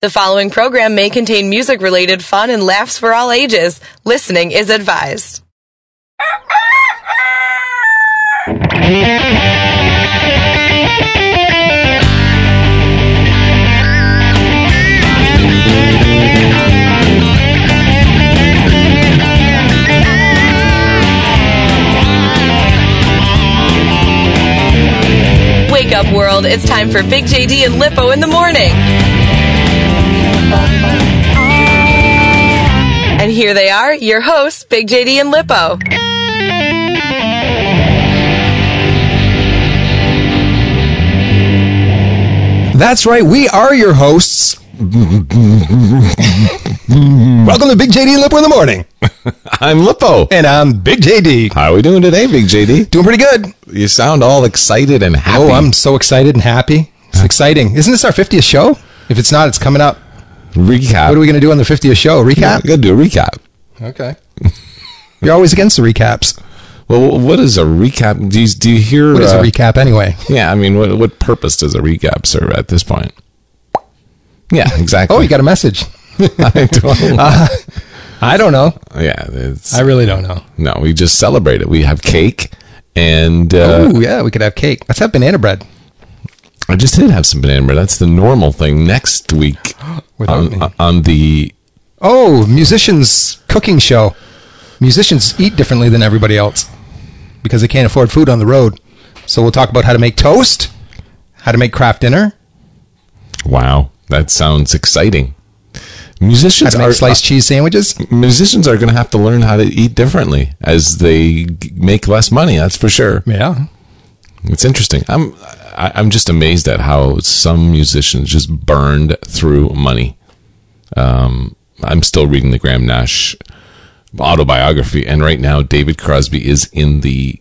The following program may contain music-related fun and laughs for all ages. Listening is advised. Wake up, world. It's time for Big JD and Lippo in the morning. And here they are, your hosts, Big JD and Lippo. That's right, we are your hosts. Welcome to Big JD and Lippo in the morning. I'm Lippo. And I'm Big JD. How are we doing today, Big JD? Doing pretty good. You sound all excited and happy. Oh, I'm so excited and happy. It's exciting. Isn't this our 50th show? If it's not, it's coming up. Recap. What are we going to do on the 50th show? A recap? We're going to do a recap. Okay. You're always against the recaps. Well, what is a recap? Do you hear... What is a recap anyway? Yeah, I mean, what purpose does a recap serve at this point? Yeah, exactly. Oh, you got a message. I don't know. Yeah. I really don't know. No, we just celebrate it. We have cake and... oh, yeah, we could have cake. Let's have banana bread. I just did have some banana bread. That's the normal thing. Next week on the... Oh, musicians' cooking show. Musicians eat differently than everybody else because they can't afford food on the road. So we'll talk about how to make toast, how to make craft dinner. Wow, that sounds exciting. Musicians how to make sliced cheese sandwiches. Musicians are going to have to learn how to eat differently as they make less money. That's for sure. Yeah, it's interesting. I'm just amazed at how some musicians just burned through money. I'm still reading the Graham Nash autobiography, and right now David Crosby is in the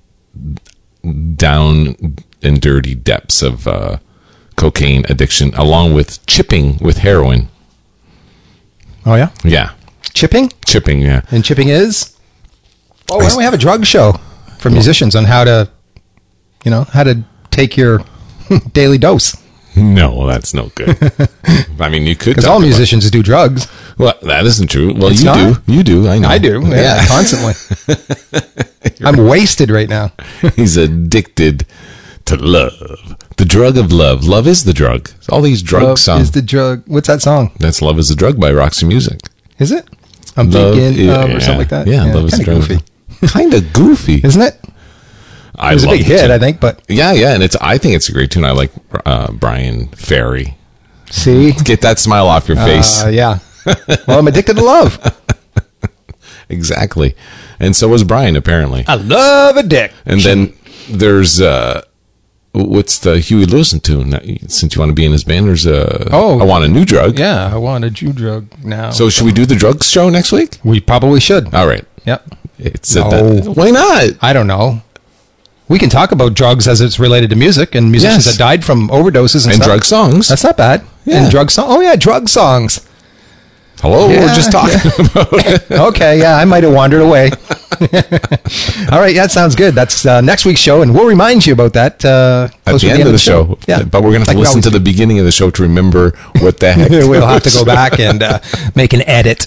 down and dirty depths of cocaine addiction, along with chipping with heroin. Oh yeah, yeah, chipping, yeah. And chipping is. Oh, why don't we have a drug show for musicians on how to take your daily dose? No, that's no good. I mean, you could. Because all musicians do drugs. Well, that isn't true. Well, it's you not? do. You do. I know. I do. Yeah. Constantly. I'm wasted right now. He's addicted to love. The drug of love. Love is the drug. All these drug songs. Love is the drug. What's that song? That's Love is the Drug by Roxy Music. Is it? I'm thinking of or something like that. Yeah, Love is the Drug. Goofy. Kind of goofy. Isn't it? It was a big hit, I think, but... Yeah, and I think it's a great tune. I like Brian Ferry. See? Get that smile off your face. Yeah. Well, I'm addicted to love. Exactly. And so was Brian, apparently. I love a dick. And then there's... what's the Huey Lewis tune? Since you want to be in his band, there's I Want a New Drug. Yeah, I want a new drug now. So should we do the drugs show next week? We probably should. All right. Yep. Why not? I don't know. We can talk about drugs as it's related to music and musicians that died from overdoses and stuff. Drug songs. That's not bad. Yeah. And drug songs. Oh, yeah, drug songs. Hello, we're just talking about it. Okay, yeah, I might have wandered away. All right, that sounds good. That's next week's show, and we'll remind you about that at the end of the show. Yeah. But we're going to have to listen to the beginning of the show to remember what the heck. We'll have to go back and make an edit.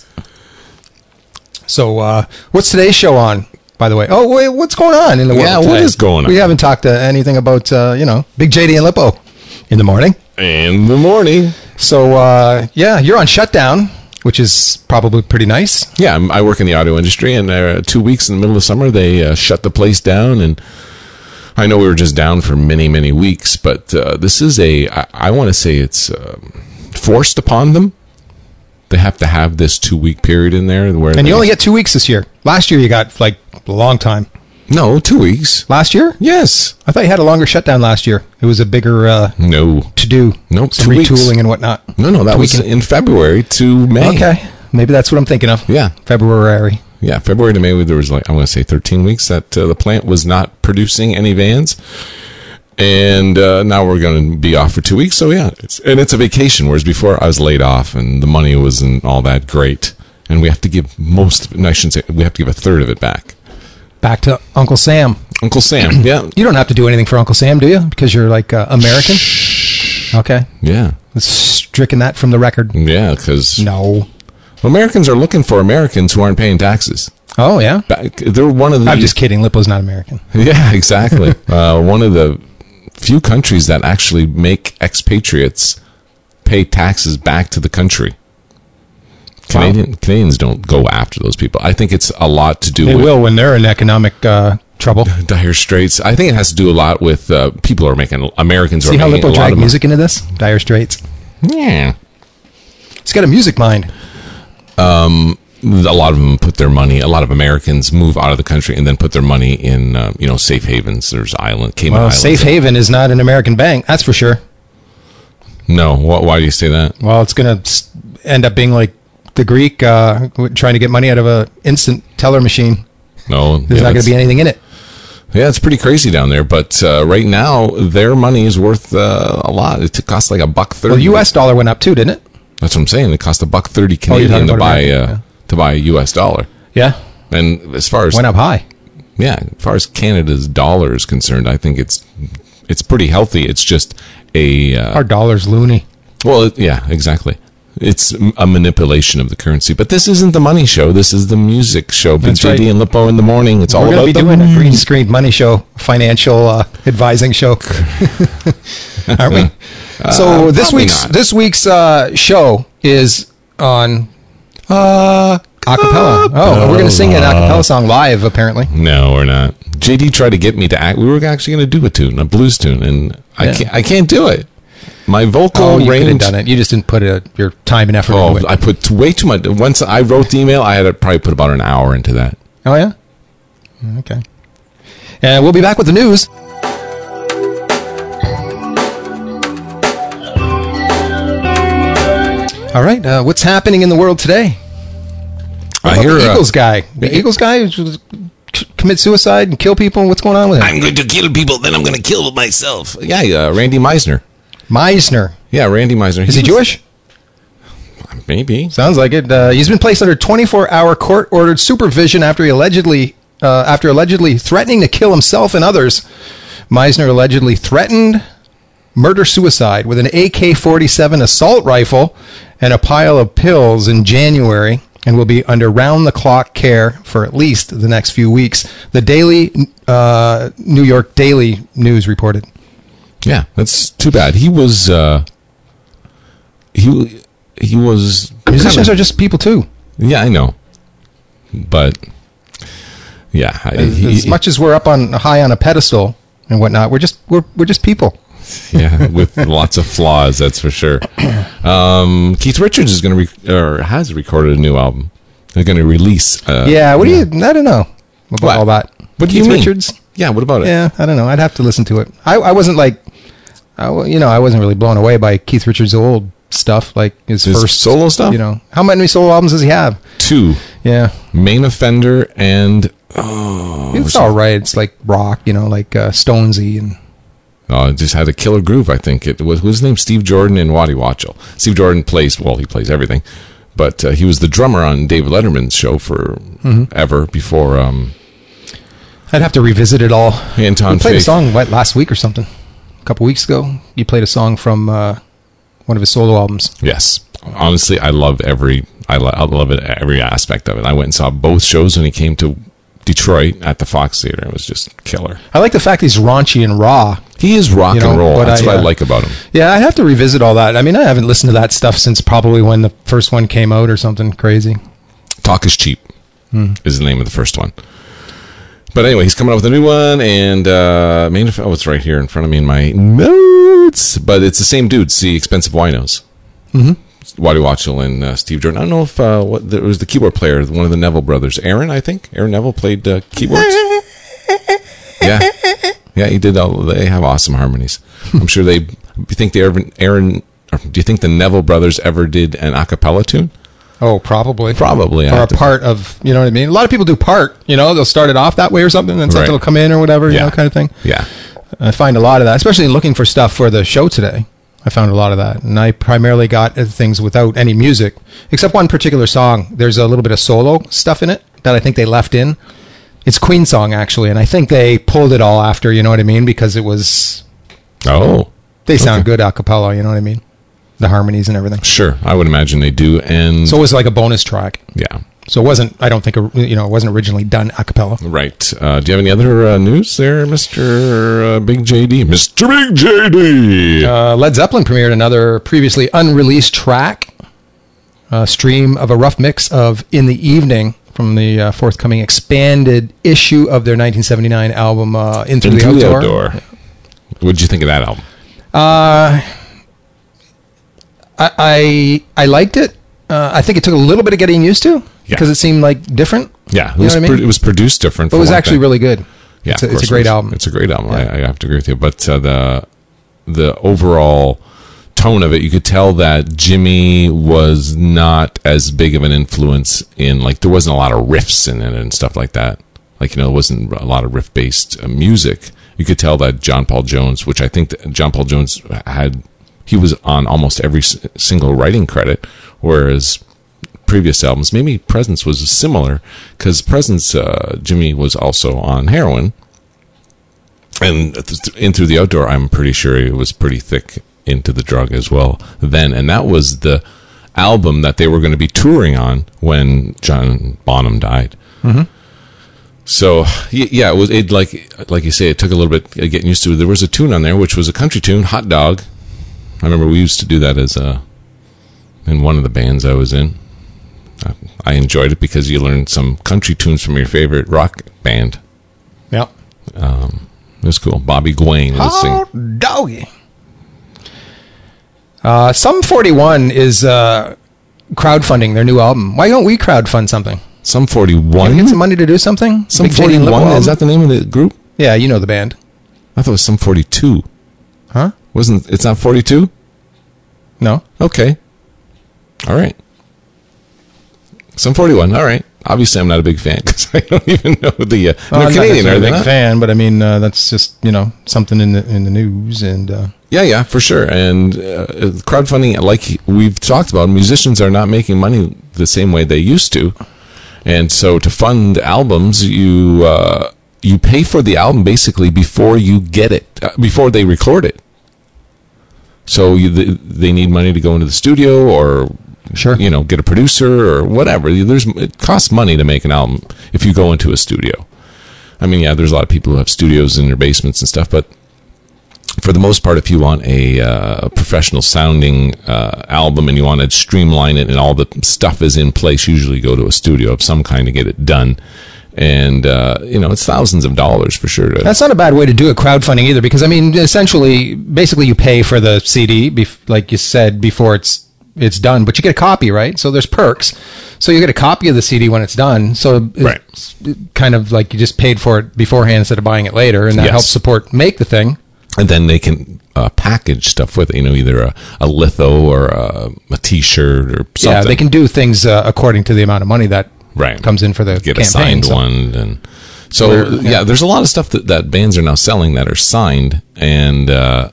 So what's today's show on, by the way? Oh, wait, what's going on in the world today? What is going on? We haven't talked anything about, Big JD and Lippo in the morning. In the morning. So, you're on shutdown, which is probably pretty nice. Yeah, I work in the audio industry, and 2 weeks in the middle of summer, they shut the place down, and I know we were just down for many, many weeks, but this is I want to say it's forced upon them. They have to have this 2 week period in there. And you only get 2 weeks this year. Last year you got like a long time. No, 2 weeks. Last year? Yes. I thought you had a longer shutdown last year. It was a bigger to do. Nope. Some retooling and whatnot. No, that was in February to May. Okay. Maybe that's what I'm thinking of. Yeah. February. Yeah, February to May, there was I want to say 13 weeks that the plant was not producing any vans. And now we're going to be off for 2 weeks. So, yeah, it's a vacation, whereas before I was laid off and the money wasn't all that great. And we have to give most of it, no, I shouldn't say, we have to give a third of it back. Back to Uncle Sam. Uncle Sam, yeah. You don't have to do anything for Uncle Sam, do you? Because you're like American? Okay. Yeah. Stricken that from the record. Yeah, because No. Americans are looking for Americans who aren't paying taxes. Oh, yeah? They're one of the... I'm just kidding. Lippo's not American. Yeah, exactly. One of the few countries that actually make expatriates pay taxes back to the country. Canadians don't go after those people. I think it's a lot to do They with... will when they're in economic trouble. Dire Straits. I think it has to do a lot with people are making... Americans See are how making Lippo a lot dragged of music into this? Dire Straits. Yeah. He's got a music mind. A lot of them put their money... A lot of Americans move out of the country and then put their money in, safe havens. There's Cayman Islands. Safe Haven is not an American bank, that's for sure. No. Why do you say that? Well, it's going to end up being like the Greek trying to get money out of a instant teller machine. No. There's not going to be anything in it. Yeah, it's pretty crazy down there. But right now, their money is worth a lot. It costs like $1.30. Well, the U.S. dollar went up too, didn't it? That's what I'm saying. It cost $1.30 talking Canadian about to buy a U.S. dollar. Yeah. And as far as Went up high. yeah, as far as Canada's dollar is concerned, I think it's pretty healthy. It's just Our dollar's loony. well, yeah, exactly. It's a manipulation of the currency. But this isn't the money show. This is the music show. Big That's right. JD and Lippo in the morning. It's all We're about going to be doing a green screen money show, financial advising show, aren't we? So this week's show is on acapella. Oh, we're going to sing an acapella song live, apparently. No, we're not. JD tried to get me to act. We were actually going to do a tune, a blues tune, and I can't do it. My vocal you range. could have done it. You just didn't put your time and effort into it. I put way too much. Once I wrote the email, I had to probably put about an hour into that. Oh, yeah? Okay. And we'll be back with the news. All right. What's happening in the world today? I hear the Eagles guy. The Eagles guy commit suicide and kill people. What's going on with him? I'm going to kill people, then I'm going to kill myself. Yeah, Randy Meisner. Meisner. Yeah, Randy Meisner. Is he Jewish? Maybe. Sounds like it. He's been placed under 24-hour court-ordered supervision after allegedly threatening to kill himself and others. Meisner allegedly threatened murder-suicide with an AK-47 assault rifle and a pile of pills in January, and will be under round-the-clock care for at least the next few weeks. The New York Daily News reported. Yeah, that's too bad. He was. He was. Musicians are just people too. Yeah, I know, but yeah, as much as we're up on high on a pedestal and whatnot, we're just people. Yeah, with lots of flaws, that's for sure. Keith Richards is going to has recorded a new album. They're going to release. I don't know about all that. What do Keith you mean? Richards? Yeah, what about it? Yeah, I don't know. I'd have to listen to it. I wasn't like, I wasn't really blown away by Keith Richards' old stuff, like his first solo stuff. How many solo albums does he have? 2. Yeah, Main Offender and it's all right. It's like rock, like Stonesy and. It just had a killer groove, I think. It was his name, Steve Jordan and Waddy Watchell. Steve Jordan plays everything, but he was the drummer on David Letterman's show for ever before. I'd have to revisit it all. Anton we played Fig. a song last week or something. A couple weeks ago, you played a song from one of his solo albums. Yes, honestly, I love every aspect of it. I went and saw both shows when he came to Detroit at the Fox Theater. It was just killer. I like the fact he's raunchy and raw. He is rock and roll. That's what I like about him. Yeah, I'd have to revisit all that. I mean, I haven't listened to that stuff since probably when the first one came out or something crazy. Talk is Cheap is the name of the first one. But anyway, he's coming out with a new one, and it's right here in front of me in my notes. But it's the same dudes, the Expensive Winos. Waddy Watchell and Steve Jordan. I don't know if it was the keyboard player, one of the Neville brothers, Aaron. I think Aaron Neville played keyboards. Yeah, he did. They have awesome harmonies. I'm sure they. Do you think the Neville brothers ever did an a cappella tune? Oh, probably. Probably. Or a part of, you know what I mean? A lot of people do part, they'll start it off that way or something, then something will come in or whatever, kind of thing. Yeah. I find a lot of that, especially looking for stuff for the show today. I found a lot of that. And I primarily got things without any music, except one particular song. There's a little bit of solo stuff in it that I think they left in. It's Queen song, actually, and I think they pulled it all after, you know what I mean? Because it was... Oh. They sound good a cappella, you know what I mean? the harmonies and everything. Sure, I would imagine they do. And So it was like a bonus track. yeah. So it wasn't, I don't think, it wasn't originally done a cappella. Right. Do you have any other news there, Mr. Big JD? Mr. Big JD! Led Zeppelin premiered another previously unreleased track, stream of a rough mix of In the Evening from the forthcoming expanded issue of their 1979 album, In Through the Outdoor. What did you think of that album? I liked it. I think it took a little bit of getting used to because it seemed like different. Yeah, it You know what I mean? it was produced different. But it was actually really good. Yeah, it's of a course great it is. album. It's a great album. Yeah. I have to agree with you. But the overall tone of it, you could tell that Jimmy was not as big of an influence in, like, there wasn't a lot of riffs in it and stuff like that. Like, there wasn't a lot of riff-based music. You could tell that John Paul Jones, which I think that John Paul Jones he was on almost every single writing credit, whereas previous albums, maybe Presence was similar, because Presence, Jimmy was also on heroin, and In Through the Outdoor, I'm pretty sure he was pretty thick into the drug as well then, and that was the album that they were going to be touring on when John Bonham died. Mm-hmm. So yeah, it like you say, it took a little bit getting used to it. There was a tune on there which was a country tune, Hot Dog. I remember we used to do that as in one of the bands I was in. I enjoyed it because you learned some country tunes from your favorite rock band. Yeah. It was cool. Bobby Guane was singing. Hot doggy. Sum 41 is crowdfunding their new album. Why don't we crowdfund something? Sum Can we 41? get some money to do something? Sum Big J.D. Little 41? album? Is that the name of the group? Yeah, you know the band. I thought it was Sum 42. Huh? It's not 42? No? Okay. All right. Sum 41. All right. Obviously, I'm not a big fan because I don't even know the. They're I'm Canadian, not are a they big not? fan, but I mean, that's just, something in the news. And Yeah, for sure. And crowdfunding, like we've talked about, musicians are not making money the same way they used to. And so to fund albums, you pay for the album basically before you get it, before they record it. So they need money to go into the studio or, Sure. Get a producer or whatever. It costs money to make an album if you go into a studio. I mean, yeah, there's a lot of people who have studios in their basements and stuff, but for the most part, if you want a professional sounding album and you want to streamline it and all the stuff is in place, usually go to a studio of some kind to get it done. And, it's thousands of dollars for sure. that's not a bad way to do it, crowdfunding either, because, I mean, basically you pay for the CD, like you said, before it's done, but you get a copy, right? So there's perks. So you get a copy of the CD when it's done. So it's kind of like you just paid for it beforehand instead of buying it later, and that helps make the thing. And then they can package stuff with it, either a litho or a T-shirt or something. Yeah, they can do things according to the amount of money that Right. comes in for the Get campaign. a signed one. And so, there's a lot of stuff that bands are now selling that are signed. And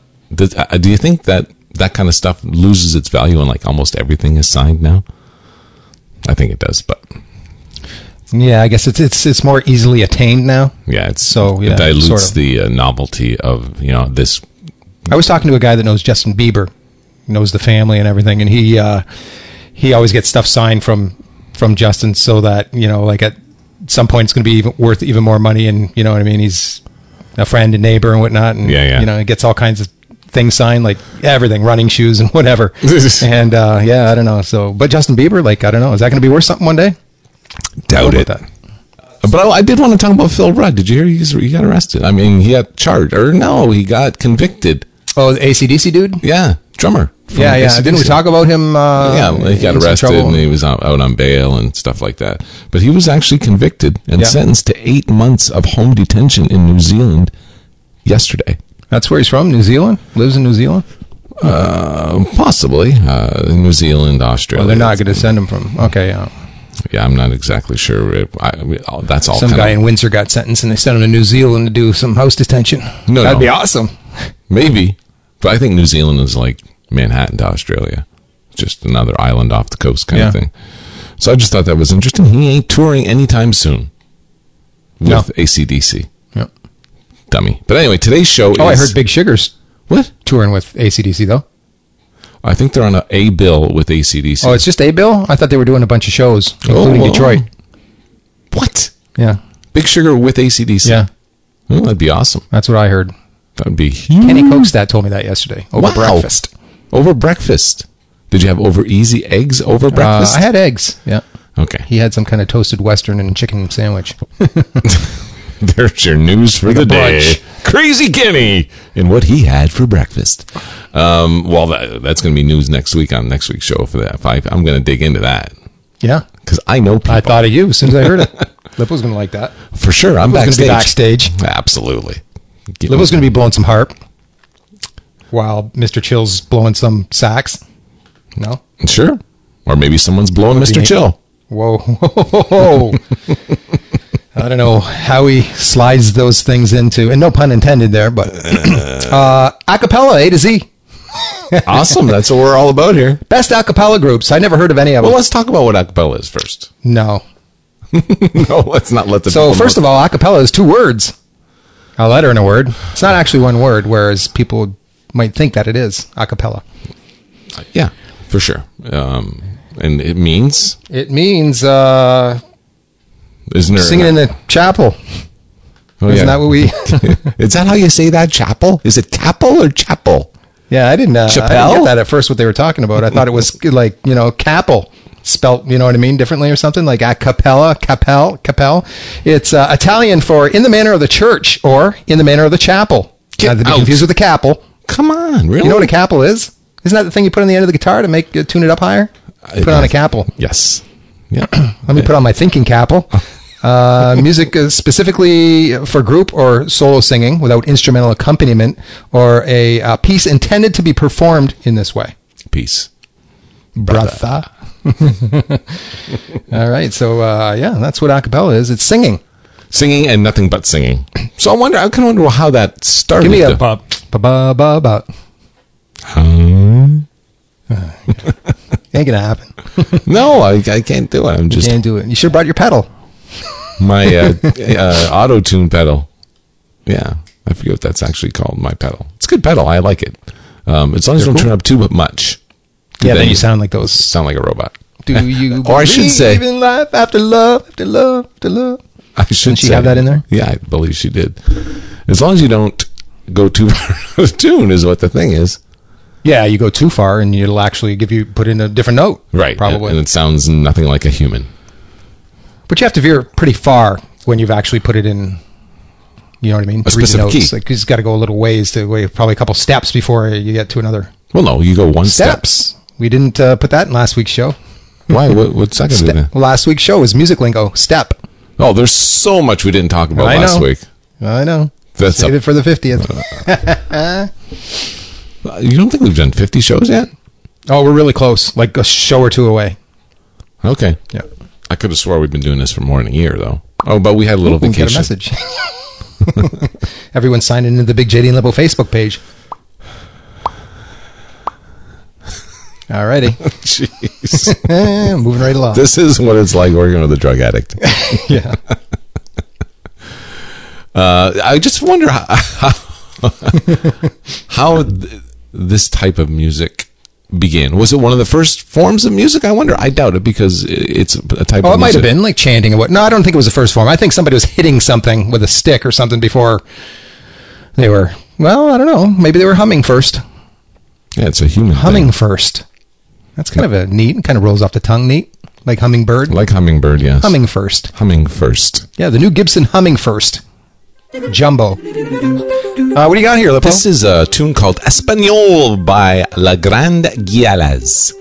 do you think that kind of stuff loses its value and like almost everything is signed now? I think it does, but Yeah, I guess it's more easily attained now. yeah, it dilutes sort of. the novelty of this. I was talking to a guy that knows Justin Bieber, knows the family and everything, and he always gets stuff signed from Justin, so that like at some point it's going to be worth even more money, and you know what I mean. He's a friend and neighbor and whatnot, and he gets all kinds of things signed, like everything, running shoes and whatever. And I don't know. So, but Justin Bieber, I don't know, is that going to be worth something one day? Doubt it. That. But I did want to talk about Phil Rudd. Did you hear he got arrested? I mean, he got charged, or no, he got convicted. Oh, the AC/DC dude? Yeah, drummer. Yeah. AC/DC. Didn't we talk about him? He got arrested and he was out on bail and stuff like that. But he was actually convicted and sentenced to 8 months of home detention in New Zealand yesterday. That's where he's from, New Zealand? Lives in New Zealand? Possibly. New Zealand, Australia. Well, they're not going to send him from... Okay, yeah. Yeah, I'm not exactly sure. That's all. Some guy in Windsor got sentenced and they sent him to New Zealand to do some house detention. That'd be awesome. Maybe. But I think New Zealand is like Manhattan to Australia. Just another island off the coast kind of thing. So I just thought that was interesting. He ain't touring anytime soon with AC/DC. Yep. Dummy. But anyway, today's show is... I heard Big Sugar's What? touring with AC/DC, though. I think they're on a bill with AC/DC. Oh, it's just a bill? I thought they were doing a bunch of shows, including well. Detroit. What? Yeah. Big Sugar with AC/DC? Yeah. Oh, that'd be awesome. That's what I heard. That would be huge. Kenny Kokstad told me that yesterday over breakfast. Over breakfast. Did you have over easy eggs over breakfast? I had eggs. Yeah. Okay. He had some kind of toasted Western and chicken sandwich. There's your news for the day. brunch. Crazy Kenny and what he had for breakfast. Well, that's going to be news next week on next week's show for that. I'm going to dig into that Yeah. because I know people. I thought of you as soon as I heard it. Lippo's going to like that. For sure. I'm Lippo's going backstage. to be backstage. Absolutely. Lippo's going to be blowing some harp while Mr. Chill's blowing some sax. No? Sure. Or maybe someone's blowing Mr. Chill. Whoa. Whoa. I don't know how he slides those things into, and no pun intended there, but acapella, A to Z. Awesome. That's what we're all about here. Best acapella groups. I never heard of any of them. Well, let's talk about what acapella is first. No. No, let's not let the So people first of all, acapella is 2 words. A letter and a word. It's not actually 1 word, whereas people might think that it is acapella. Yeah, for sure. And it means? It means Isn't there singing in the chapel. Oh, Isn't that what we... Is that how you say that? Chapel? Is it capel or chapel? Yeah, I didn't Chappelle? get that at first, what they were talking about. I thought it was like, capel. Spelt, you know what I mean, differently or something, like a cappella, capel. It's Italian for in the manner of the church or in the manner of the chapel. Get Not to be out. confused with the capel. Come on, really? You know what a capel is? Isn't that the thing you put on the end of the guitar to make tune it up higher? Put on a capel. Yes. Yeah. Let me put on my thinking capel. Music is specifically for group or solo singing without instrumental accompaniment or a piece intended to be performed in this way. Peace. Brother. All right. So, that's what acapella is. It's singing. Singing and nothing but singing. So I kind of wonder how that started. Give me a ba. Ain't gonna happen. No, I can't do it. You can't do it. You should have brought your pedal. My auto-tune pedal. Yeah. I forget what that's actually called, my pedal. It's a good pedal. I like it. As long as you don't turn up too much. Yeah, then you sound like those. Sound like a robot. Do you Or I should say, believe in life after love, after love, after love? I should Didn't she say, have that in there? Yeah, I believe she did. As long as you don't go too far out of tune is what the thing is. Yeah, you go too far and it'll actually put in a different note. Right. Probably. And it sounds nothing like a human. But you have to veer pretty far when you've actually put it in, you know what I mean? A specific notes. key. Like, you just got to go a little ways probably a couple steps before you get to another. Well, no, you go one step. Steps. We didn't put that in last week's show. Why? What's that going to do then? Last week's show was music lingo. Step. Oh, there's so much we didn't talk about I last know. week. I know. That's Save it for the 50th. You don't think we've done 50 shows yet? Oh, we're really close. Like a show or 2 away. Okay. Yeah. I could have swore we'd been doing this for more than a year, though. Oh, but we had a little We vacation. got a message. Everyone signed into the Big JD and Lippo Facebook page. Alrighty. Jeez. Moving right along. This is what it's like working with a drug addict. Yeah. I just wonder how this type of music began. Was it one of the first forms of music? I wonder. I doubt it because it's a type of music. Oh, it might have been like chanting or what. No, I don't think it was the first form. I think somebody was hitting something with a stick or something before they were, well, I don't know. Maybe they were humming first. Yeah, it's a human Humming thing. first. That's kind of a neat, kind of rolls off the tongue neat. Like hummingbird. Like hummingbird, yes. Humming first. Humming first. Yeah, the new Gibson Humming First. Jumbo. What do you got here, Lippo? This is a tune called Espanol by La Grande Guialas.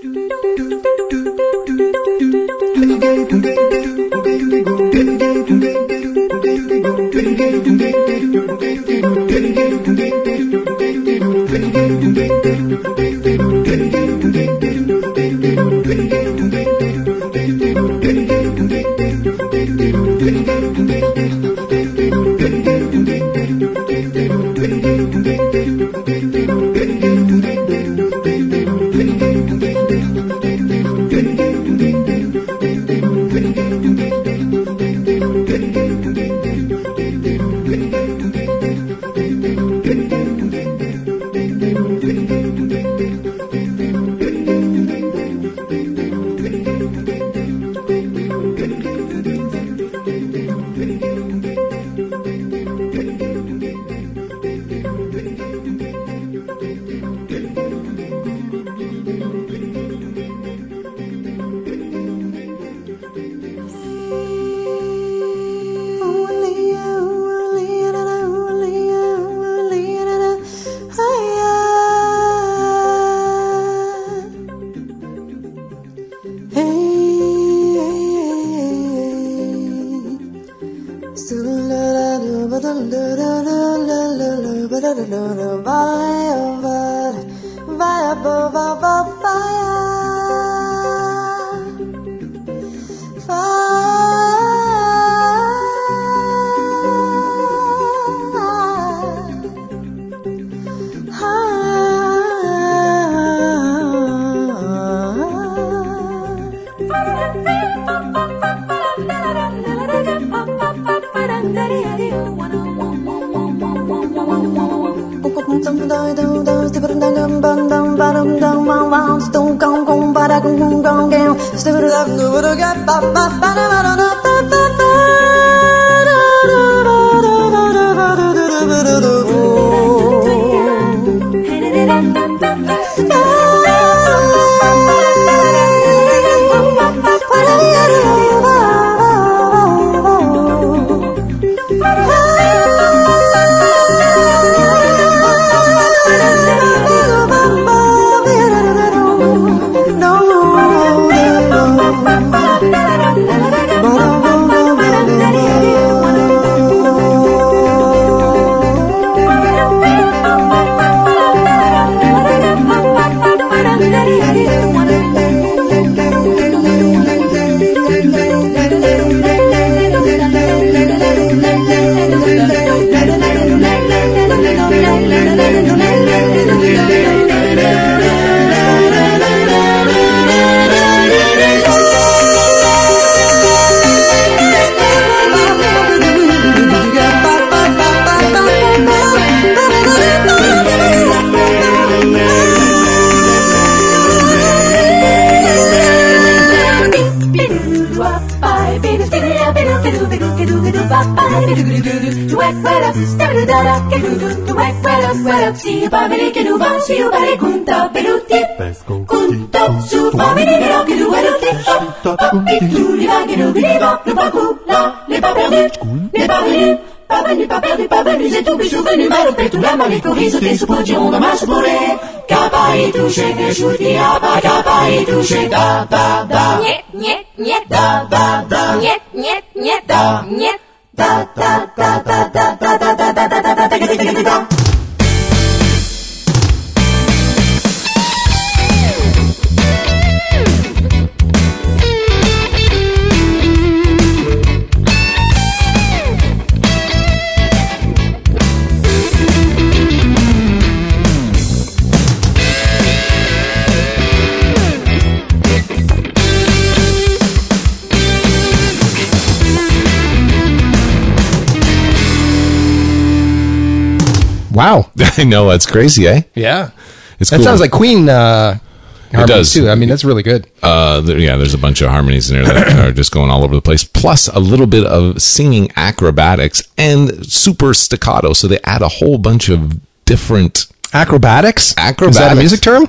Wow. I know, that's crazy, eh? Yeah. It's That cool. sounds like Queen harmonies does. too. I mean, that's really good. There's a bunch of harmonies in there that are just going all over the place. Plus a little bit of singing acrobatics and super staccato. So they add a whole bunch of different Acrobatics? Acrobatics. Is that a music term?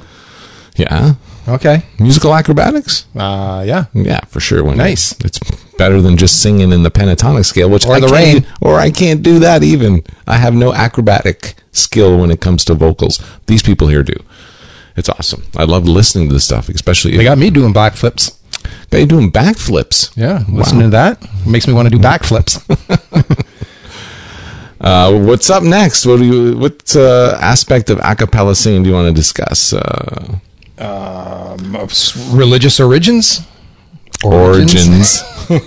Yeah. Okay. Musical acrobatics? Yeah. Yeah, for sure. Nice. It's better than just singing in the pentatonic scale, which Or I the can't- rain. or I can't do that even. I have no acrobatic skill when it comes to vocals. These people here do. It's awesome. I love listening to this stuff, especially They got me doing backflips. got you doing backflips. Yeah. Wow. Listening to that makes me want to do backflips. What's up next? What aspect of a cappella singing do you want to discuss? Religious origins? Origins.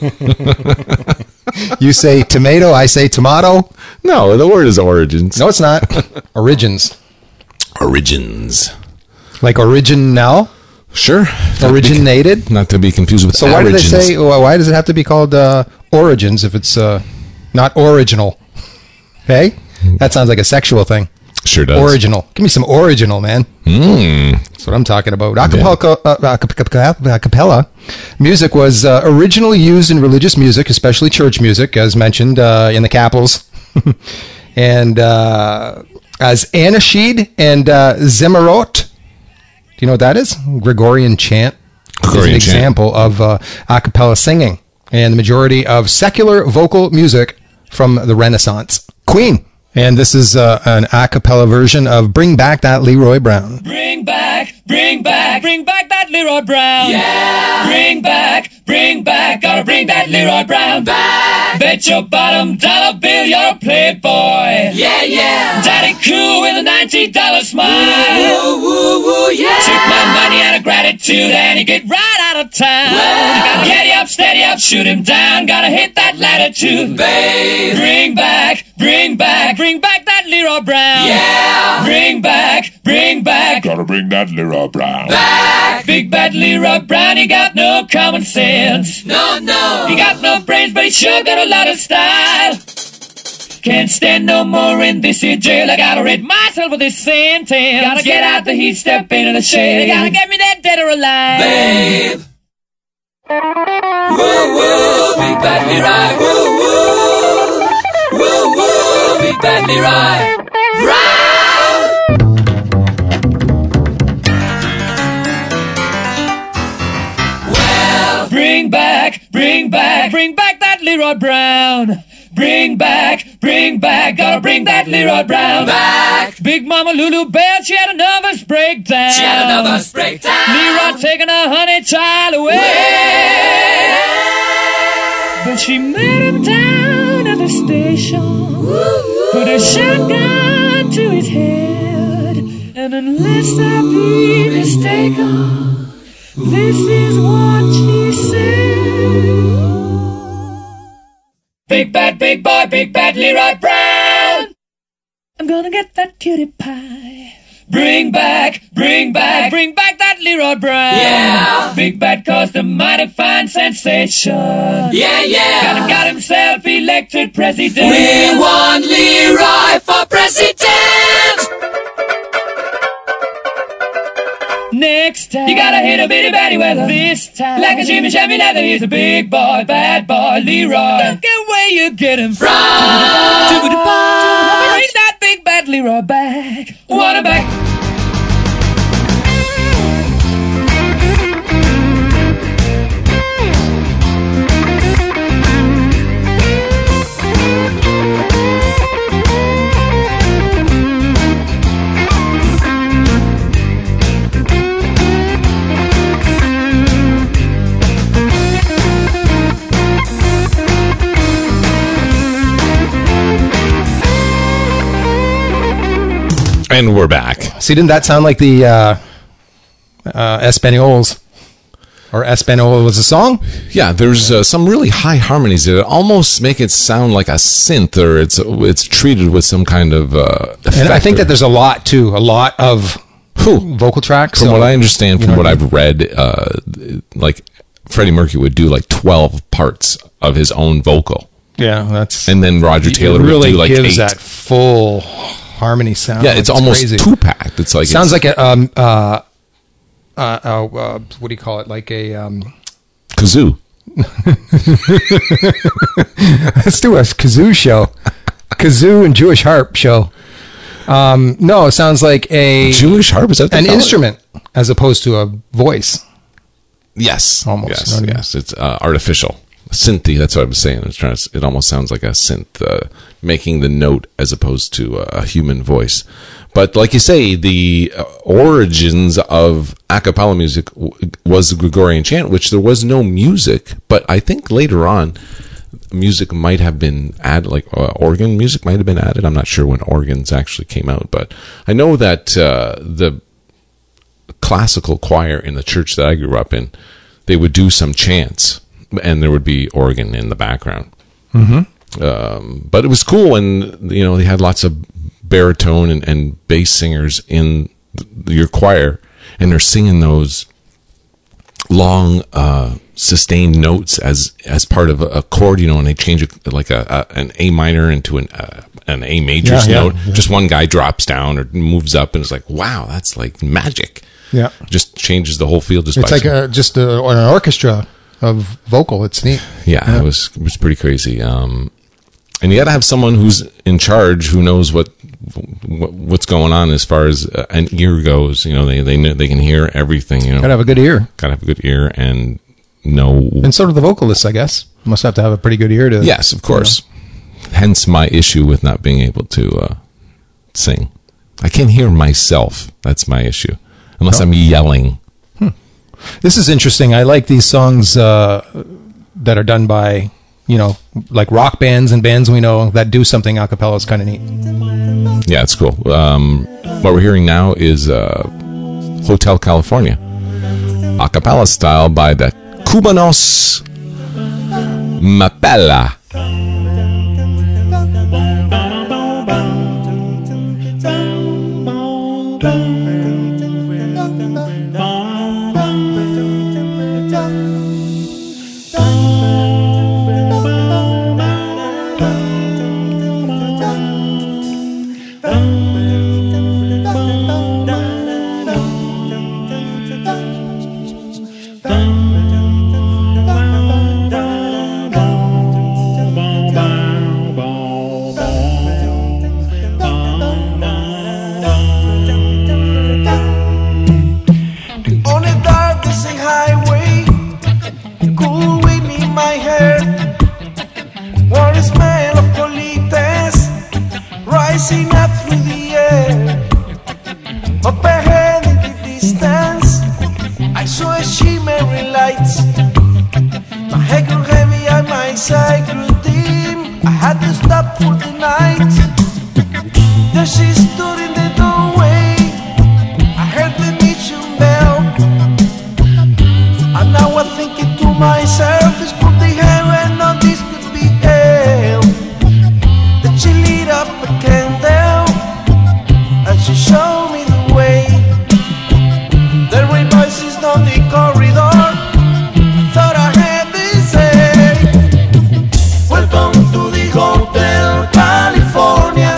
You say tomato, I say tomato. No, the word is origins. No, it's not. Origins. Origins. Like original? Sure. Originated? Not to be confused with So why do they origins. say, why does it have to be called origins if it's not original? Hey? That sounds like a sexual thing. Sure does. Original. Give me some original, man. That's what I'm talking about. Acapella music was originally used in religious music, especially church music, as mentioned in the capitals. And as Anashid and Zemarot. Do you know what that is? Gregorian chant. Gregorian is an chant. example of a cappella singing. And the majority of secular vocal music from the Renaissance. Queen. And this is an a cappella version of Bring Back That Leroy Brown. Bring back that Leroy Brown. Yeah. Bring back that Bring back, gotta bring that Leroy Brown back. Bet your bottom dollar bill you're a playboy. Yeah, yeah. Daddy cool with a $90 smile. Woo, woo, woo, yeah. Took my money out of gratitude and he get right out of town. Well, gotta get you up, steady up, shoot him down. Gotta hit that latitude. Babe. Bring back that Leroy Brown. Yeah. Bring back. Gotta bring that Leroy Brown back. Big bad Leroy Brown, he got no common sense. No. He got no brains, but he sure got a lot of style. Can't stand no more in this here jail. I gotta rid myself of this sentence. Gotta get out the heat, step into the shade. Gotta get me that dead or alive. Babe. Woo, woo, big bad Leroy. Woo, woo. Woo, woo, big bad Leroy. Brown. Bring back that Leroy Brown. Bring back, gotta bring that Leroy Brown back. Big Mama Lulu Bell, she had a nervous breakdown. Leroy taking her honey child away. But she met him down at the station. Put a shotgun to his head. And unless I be mistaken, this is what she said. Big bad Leroy Brown. I'm gonna get that cutie pie. Bring back that Leroy Brown. Yeah. Big bad caused a mighty fine sensation. Yeah. Got himself elected president. We want Leroy for president. Next time, you gotta hit a bitty batty weather. This time, like a Jimmy Shabby leather. He's a big boy, bad boy, Leroy. Look at where you get him from. Bring that big bad Leroy back. Want him back. And we're back. See, didn't that sound like the Espanoles? Or Espanol was a song? Yeah, there's some really high harmonies that almost make it sound like a synth, or it's treated with some kind of effect. And I think that there's a lot of vocal tracks. From what I understand, from what I've read, like Freddie Mercury would do like 12 parts of his own vocal. Yeah, and then Roger Taylor really would do like gives 8. That full harmony sound. Yeah, it's almost crazy. 2-packed. It's like sounds like a what do you call it? Like a kazoo. Let's do a kazoo show. Kazoo and Jewish harp show. No, it sounds like a Jewish harp. Is that an instrument as opposed to a voice? Yes, almost. Yes. It's artificial. Synthy, that's what I'm saying. It almost sounds like a synth making the note as opposed to a human voice. But like you say, the origins of a cappella music was the Gregorian chant, which there was no music. But I think later on, music might have been added, like organ music might have been added. I'm not sure when organs actually came out. But I know that the classical choir in the church that I grew up in, they would do some chants. And there would be organ in the background. Mm-hmm. But it was cool, and they had lots of baritone and bass singers in your choir, and they're singing those long sustained notes as part of a chord, and they change it like an A minor into an A major note. Yeah. Just one guy drops down or moves up, and it's like, wow, that's like magic. Yeah, just changes the whole feel. It's like just an orchestra of vocal. It's neat. Yeah. It was pretty crazy. And you got to have someone who's in charge, who knows what's going on as far as an ear goes. They can hear everything. Gotta have a good ear. Gotta have a good ear and know. And so do the vocalists, I guess. Must have to have a pretty good ear to. Yes, of course. Hence my issue with not being able to sing. I can't hear myself. That's my issue. Unless I'm yelling. This is interesting. I like these songs that are done by, like rock bands and bands we know that do something a cappella. Is kind of neat. Yeah, it's cool. What we're hearing now is Hotel California, a cappella style by the Cubanos Mapella. Rising up through the air, up ahead in the distance, I saw a shimmering light. My head grew heavy and my side grew dim. I had to stop for the night. There she stood in the doorway. I heard the mission bell, and now I'm thinking to myself, this could be heaven or this could be hell. Then she lit up a candle and she showed me the way. There were voices down the corridor. Thought I heard they say, welcome to the Hotel California.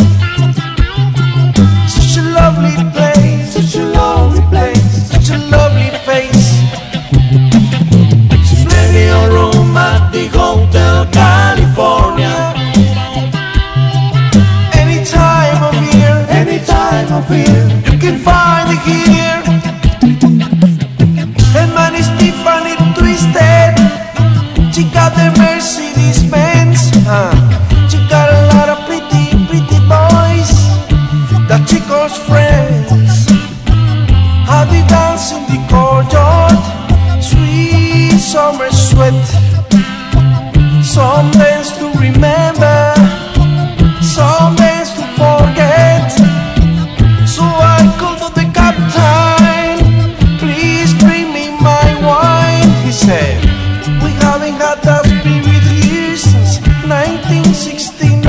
Such a lovely place, such a lovely place, such a lovely face. Plenty of room at the Hotel California. Any time of year, you can find it here. And man is stiff and it twisted. She got the Mercedes Benz. She got a lot of pretty boys, the chicos friends. How they dance in the courtyard, sweet summer sweat. Some days to remember, some days to forget. So I called to the captain, please bring me my wine. He said, we haven't had that spirit here since 1969.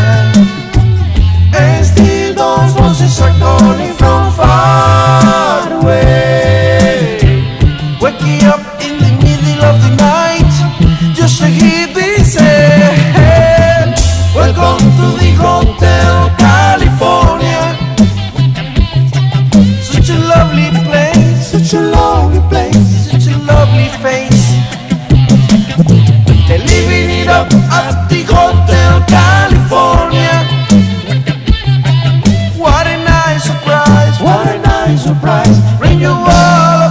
And still those voices are calling from far away, waking up in the middle of the night just to hear this say, welcome to the Hotel California. Such a lovely place, such a lovely place, such a lovely face. They're living it up at the Hotel California. What a nice surprise, what a nice surprise. Bring you all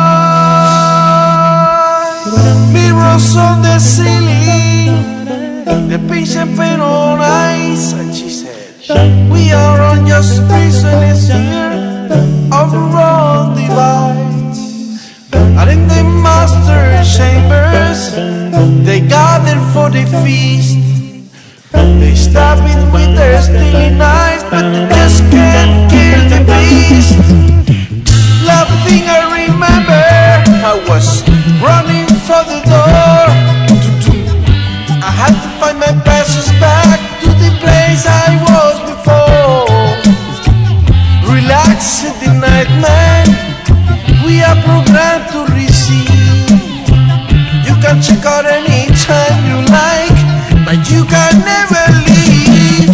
aboard. Mirrors on the ceiling, the patient fed on ice. And she said, we are on your space and it's here. Overall divides. And in the master chambers, they gather for the feast. They stab it with their steely knives, but they just can't kill the beast. Last thing I remember, I was running for the door. I had to find my passage back to the place I was before. Relax in the night, man. We are programmed to receive. You can check out any time you like, but you can never leave.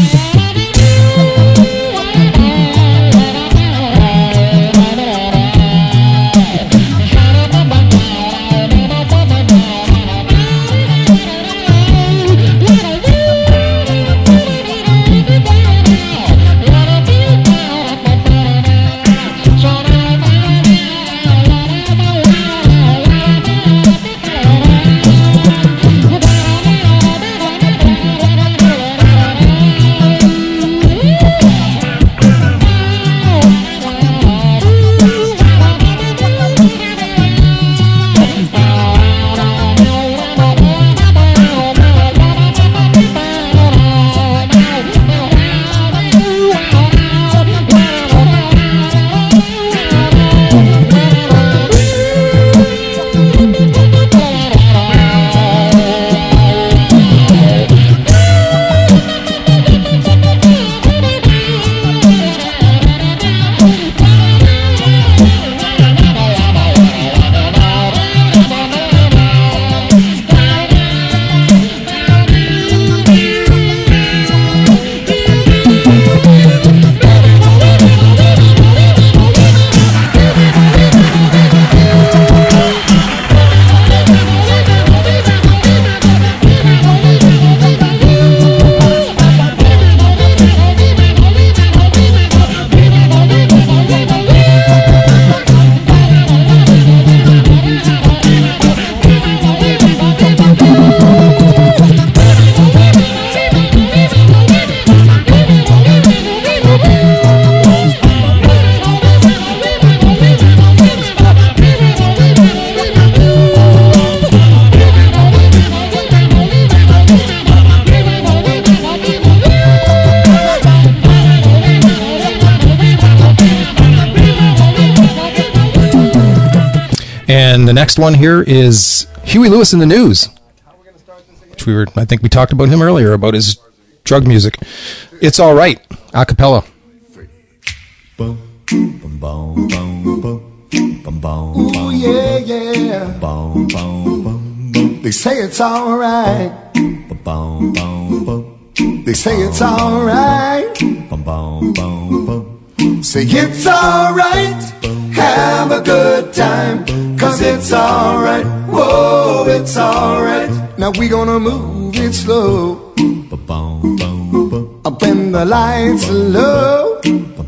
And the next one here is Huey Lewis in the News, which I think we talked about him earlier, about his drug music. It's All Right, a cappella. Ooh, yeah, yeah. They say it's all right. They say it's all right. Say it's all right. Have a good time, 'cause it's all right. Whoa, it's all right. Now we gonna move it slow. Up in the lights are low.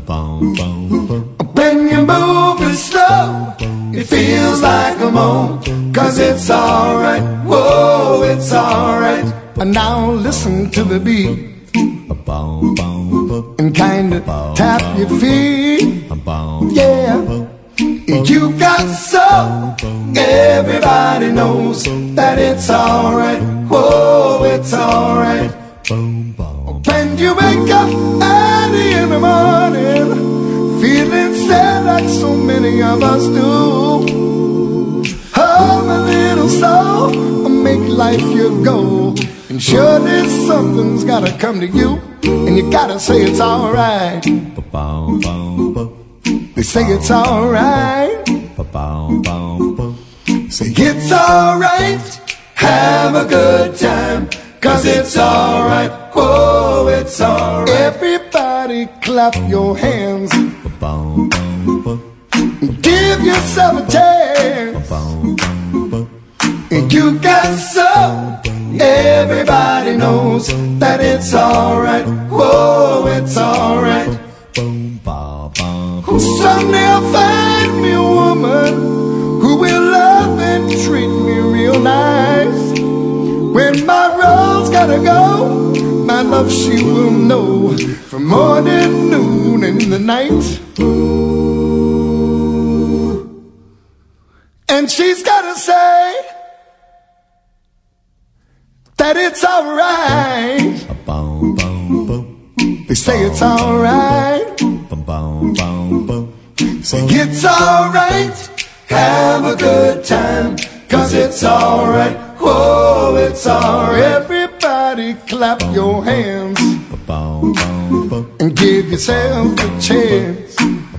When you move it slow, it feels like a moan, 'cause it's all right. Whoa, it's all right. And now listen to the beat and kind of tap your feet. Yeah, you got soul. Everybody knows that it's all right. Whoa, it's all right. When you wake up early in the morning, feeling sad like so many of us do, oh, my little soul, make life your goal. And surely something's gotta come to you, and you gotta say it's alright. They say it's alright. Say it's alright. Have a good time, 'cause it's alright. Whoa, it's alright. Everybody clap your hands. Give yourself a chance. And you got soul. Everybody knows that it's alright. Whoa, it's alright. Someday I'll find me a woman who will love and treat me real nice. When my road's gotta go, my love she will know, from morning, noon, and in the night. And she's gotta say that it's alright. They say it's alright. Say it's alright. Have a good time, 'cause it's alright. Whoa, it's alright. Everybody clap your hands and give yourself a chance.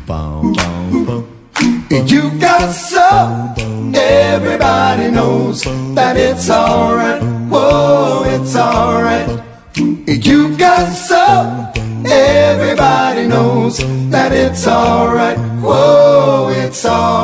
And you got soul. Everybody knows that it's alright. Whoa, it's alright. And you got soul. Everybody knows that it's alright. Whoa, it's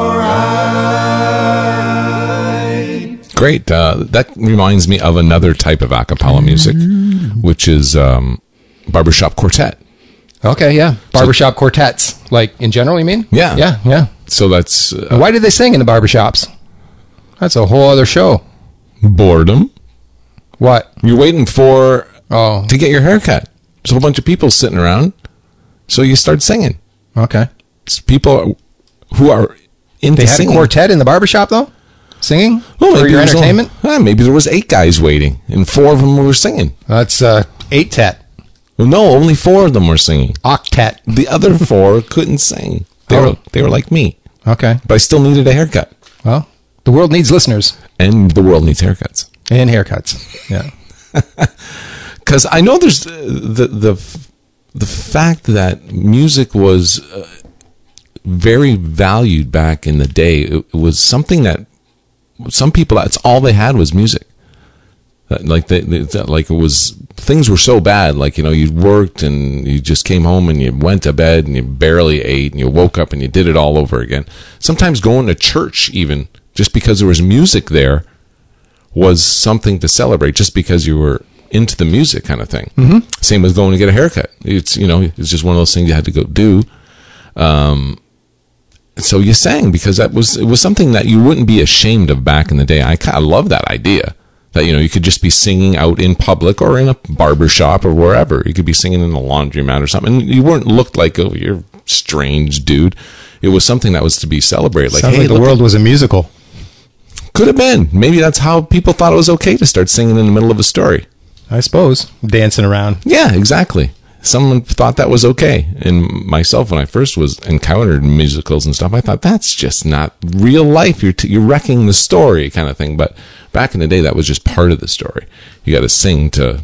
alright. Great. That reminds me of another type of a cappella music, which is barbershop quartet. Okay, yeah. Barbershop quartets. Like, in general, you mean? Yeah. Yeah, yeah. So that's... Why did they sing in the barbershops? That's a whole other show. boredom. What? You're waiting for... to get your hair cut. There's a whole bunch of people sitting around. So you start singing. Okay. It's people who are into singing. They had a quartet in the barbershop, though? Singing? Well, for your entertainment? Maybe there was 8 guys waiting, and 4 of them were singing. That's 8-tet. Well, no, only 4 of them were singing. Octet. The other 4 couldn't sing. They were like me. Okay. But I still needed a haircut. Well, the world needs listeners. And the world needs haircuts. And haircuts. Yeah. Because I know there's the fact that music was very valued back in the day. It was something that some people, that's all they had was music. Like it was, things were so bad. Like, you worked and you just came home and you went to bed and you barely ate and you woke up and you did it all over again. Sometimes going to church, even just because there was music there, was something to celebrate, just because you were into the music, kind of thing. Mm-hmm. Same with going to get a haircut. It's it's just one of those things you had to go do. So you sang because it was something that you wouldn't be ashamed of back in the day. I kind of love that idea that you could just be singing out in public or in a barber shop or wherever. You could be singing in a laundromat or something. And you weren't looked like, oh, you're a strange dude. It was something that was to be celebrated. Like, sounds like the world was a musical. Could have been. Maybe that's how people thought it was okay to start singing in the middle of a story. I suppose. Dancing around. Yeah, exactly. someone thought that was okay. And myself, when I first was encountered musicals and stuff, I thought that's just not real life. You're wrecking the story kind of thing. But back in the day, that was just part of the story. You got to sing to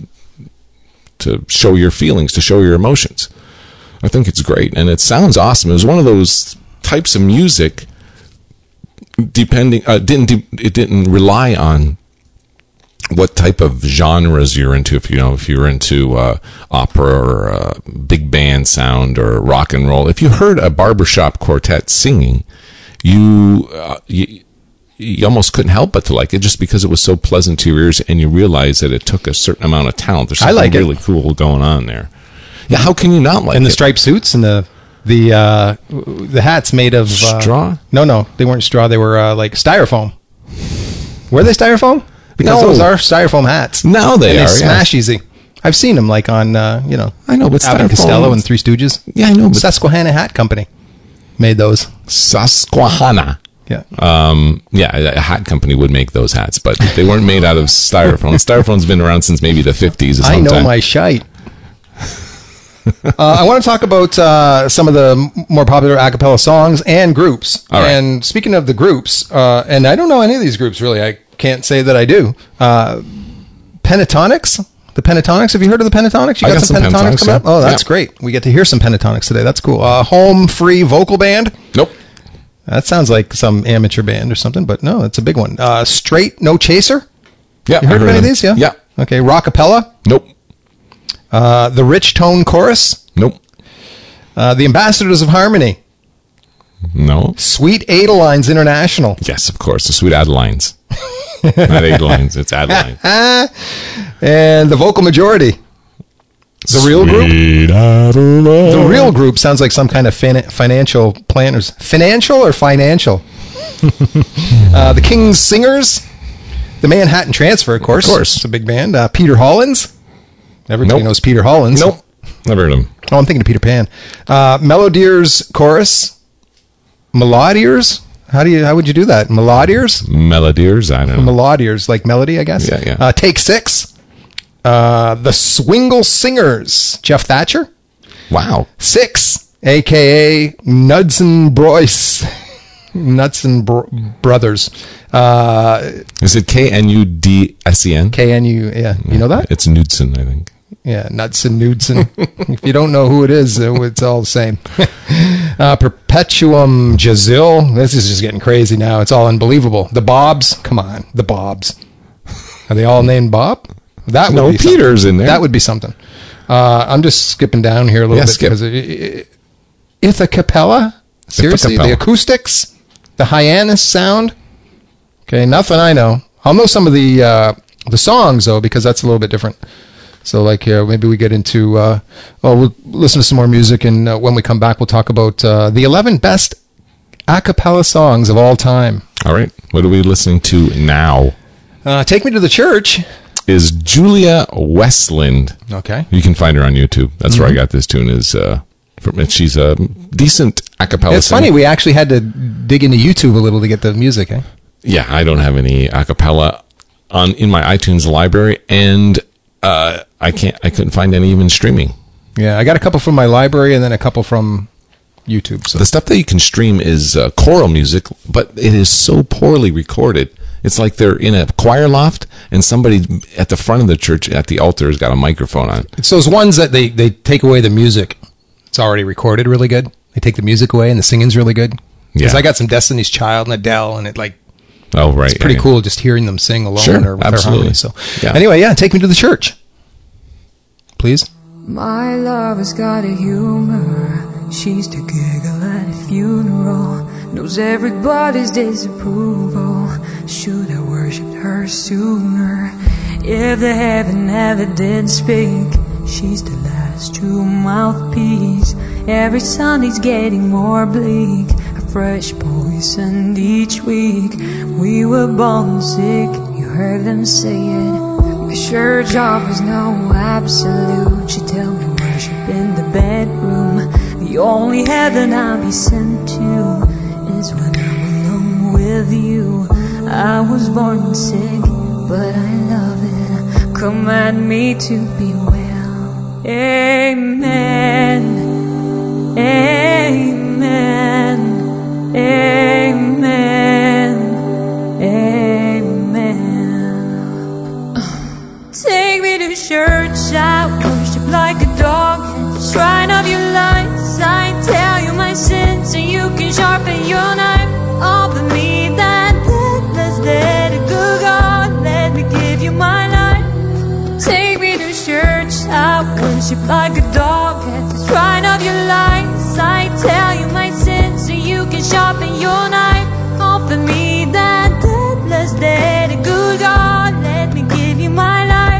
show your feelings, to show your emotions. I think it's great, and it sounds awesome. It was one of those types of music. It didn't rely on what type of genres you're into. If you're into opera or big band sound or rock and roll, if you heard a barbershop quartet singing, you almost couldn't help but to like it, just because it was so pleasant to your ears, and you realize that it took a certain amount of talent. There's something really cool going on there. Yeah, how can you not like it? And the striped suits and the hats made of straw? No, they weren't straw. They were like styrofoam. Were they styrofoam? Because those are styrofoam hats. Now they are. They smash easy. I've seen them like on I know, but Abbott and Costello and Three Stooges. Yeah, I know. But Susquehanna Hat Company made those. Susquehanna. Yeah. A hat company would make those hats, but they weren't made out of styrofoam. Styrofoam's been around since maybe the 50s or something. I know my shite. I want to talk about some of the more popular a cappella songs and groups. All right. And speaking of the groups, and I don't know any of these groups really. I can't say that I do. Pentatonics. The Pentatonics. Have you heard of the Pentatonics? You got some Pentatonics coming up? Oh, that's great. We get to hear some Pentatonics today. That's cool. Home Free Vocal Band. Nope. That sounds like some amateur band or something, but no, it's a big one. Straight No Chaser. Yeah. You heard of any of these? Yeah. Yeah. Okay. Rockapella. Nope. The Rich Tone Chorus. Nope. The Ambassadors of Harmony. No. Sweet Adelines International. Yes, of course. The Sweet Adelines. Not Adelines. It's Adeline. And the Vocal Majority. The Real Group. The Real Group sounds like some kind of financial planners. Financial or financial? The King's Singers. The Manhattan Transfer, of course. Of course. It's a big band. Peter Hollins. Everybody knows Peter Hollins. Nope. Never heard of him. Oh, I'm thinking of Peter Pan. Melodiers Chorus. Melodiers? How would you do that? Melodiers? Melodiers? I don't know. Melodiers, like melody, I guess. Yeah. Take Six. The Swingle Singers. Jeff Thatcher. Wow. Six, a.k.a. Knudsen Broyce. Knudsen Brothers. Is it Knudsen? K-N-U, yeah. You know that? It's Knudsen, I think. Yeah, Knudsen. If you don't know who it is, it's all the same. Perpetuum Jazil. This is just getting crazy now. It's all unbelievable. The Bobs. Come on. The Bobs. Are they all named Bob? That would be Peter's something. in there. That would be something. I'm just skipping down here a little bit. Because Ithacappella? Seriously? The acoustics? The Hyannis sound? Okay, nothing I know. I'll know some of the songs, though, because that's a little bit different. So, like, maybe we get into... we'll listen to some more music, and when we come back, we'll talk about the 11 best a cappella songs of all time. All right. What are we listening to now? Take Me to the Church. Is Julia Westland. Okay. You can find her on YouTube. That's where I got this tune. She's a decent a cappella It's funny, we actually had to dig into YouTube a little to get the music, eh? Yeah, I don't have any a cappella in my iTunes library, and I couldn't find any even streaming. Yeah, I got a couple from my library and then a couple from YouTube. So the stuff that you can stream is choral music, but it is so poorly recorded. It's like they're in a choir loft, and somebody at the front of the church at the altar has got a microphone on. It's those ones that they take away the music. It's already recorded really good. They take the music away, and the singing's really good. Because I got some Destiny's Child and Adele, and it oh, right. It's pretty cool just hearing them sing alone or with absolutely. their harmony. So anyway, Take Me to the Church. Please. My love has got a humor. She's to giggle at a funeral. Knows everybody's disapproval. Should I worshipped her sooner? If the heaven ever did speak, she's the last true mouthpiece. Every Sunday's getting more bleak. A fresh poison each week. We were born sick, you heard them say it. My church offers no absolute. She tell me worship in the bedroom. The only heaven I'll be sent to is when I'm alone with you. I was born sick, but I love it. Command me to be well. Amen. Amen. Amen. Amen. Take me to church, I worship like a dog at the shrine of your lights. I tell you my sins so you can sharpen your knife. Offer me that deathless, let it go, God, let me give you my life. Take me to church, I worship like a dog at the shrine of your lights. I tell you my sins so you can sharpen your knife. Offer me that deathless, let it go, God, let me give you my life.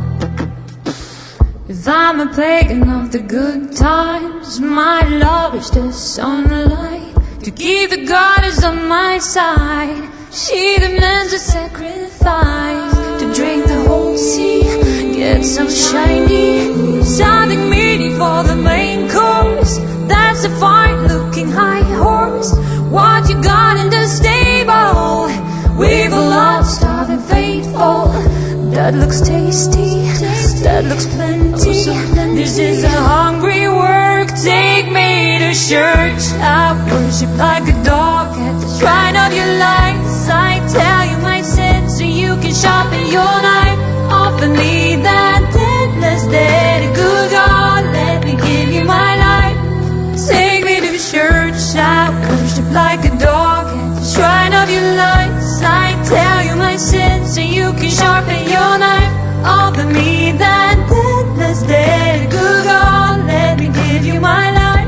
If I'm a pagan of the good times, my love is the sunlight to keep the goddess on my side. She demands a sacrifice to drink the whole sea, get so shiny. Something meaty for the main course. That's a fine-looking high horse. What you got in the stable? We've a lot starving faithful. That looks tasty, that looks plenty. This is a hungry work. Take me to church. I worship like a dog at the shrine of your lights. I tell you my sins so you can sharpen your knife. Offer me that deathless, let it go, God, let me give you my life. Take me to church. I worship like a dog at the shrine of your lights. I tell you my sins so you can sharpen your knife. Offer me that deathless, let it go, God, let me give you my life.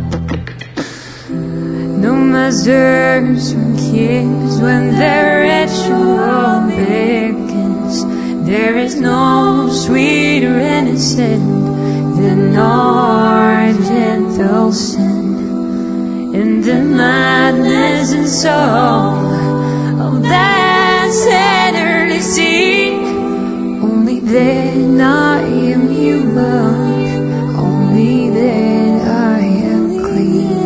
No masters or kings when their ritual begins. There is no sweeter innocent than our gentle sin. In the madness and soul of that sinnerly sea, only then I am human, only then I am clean.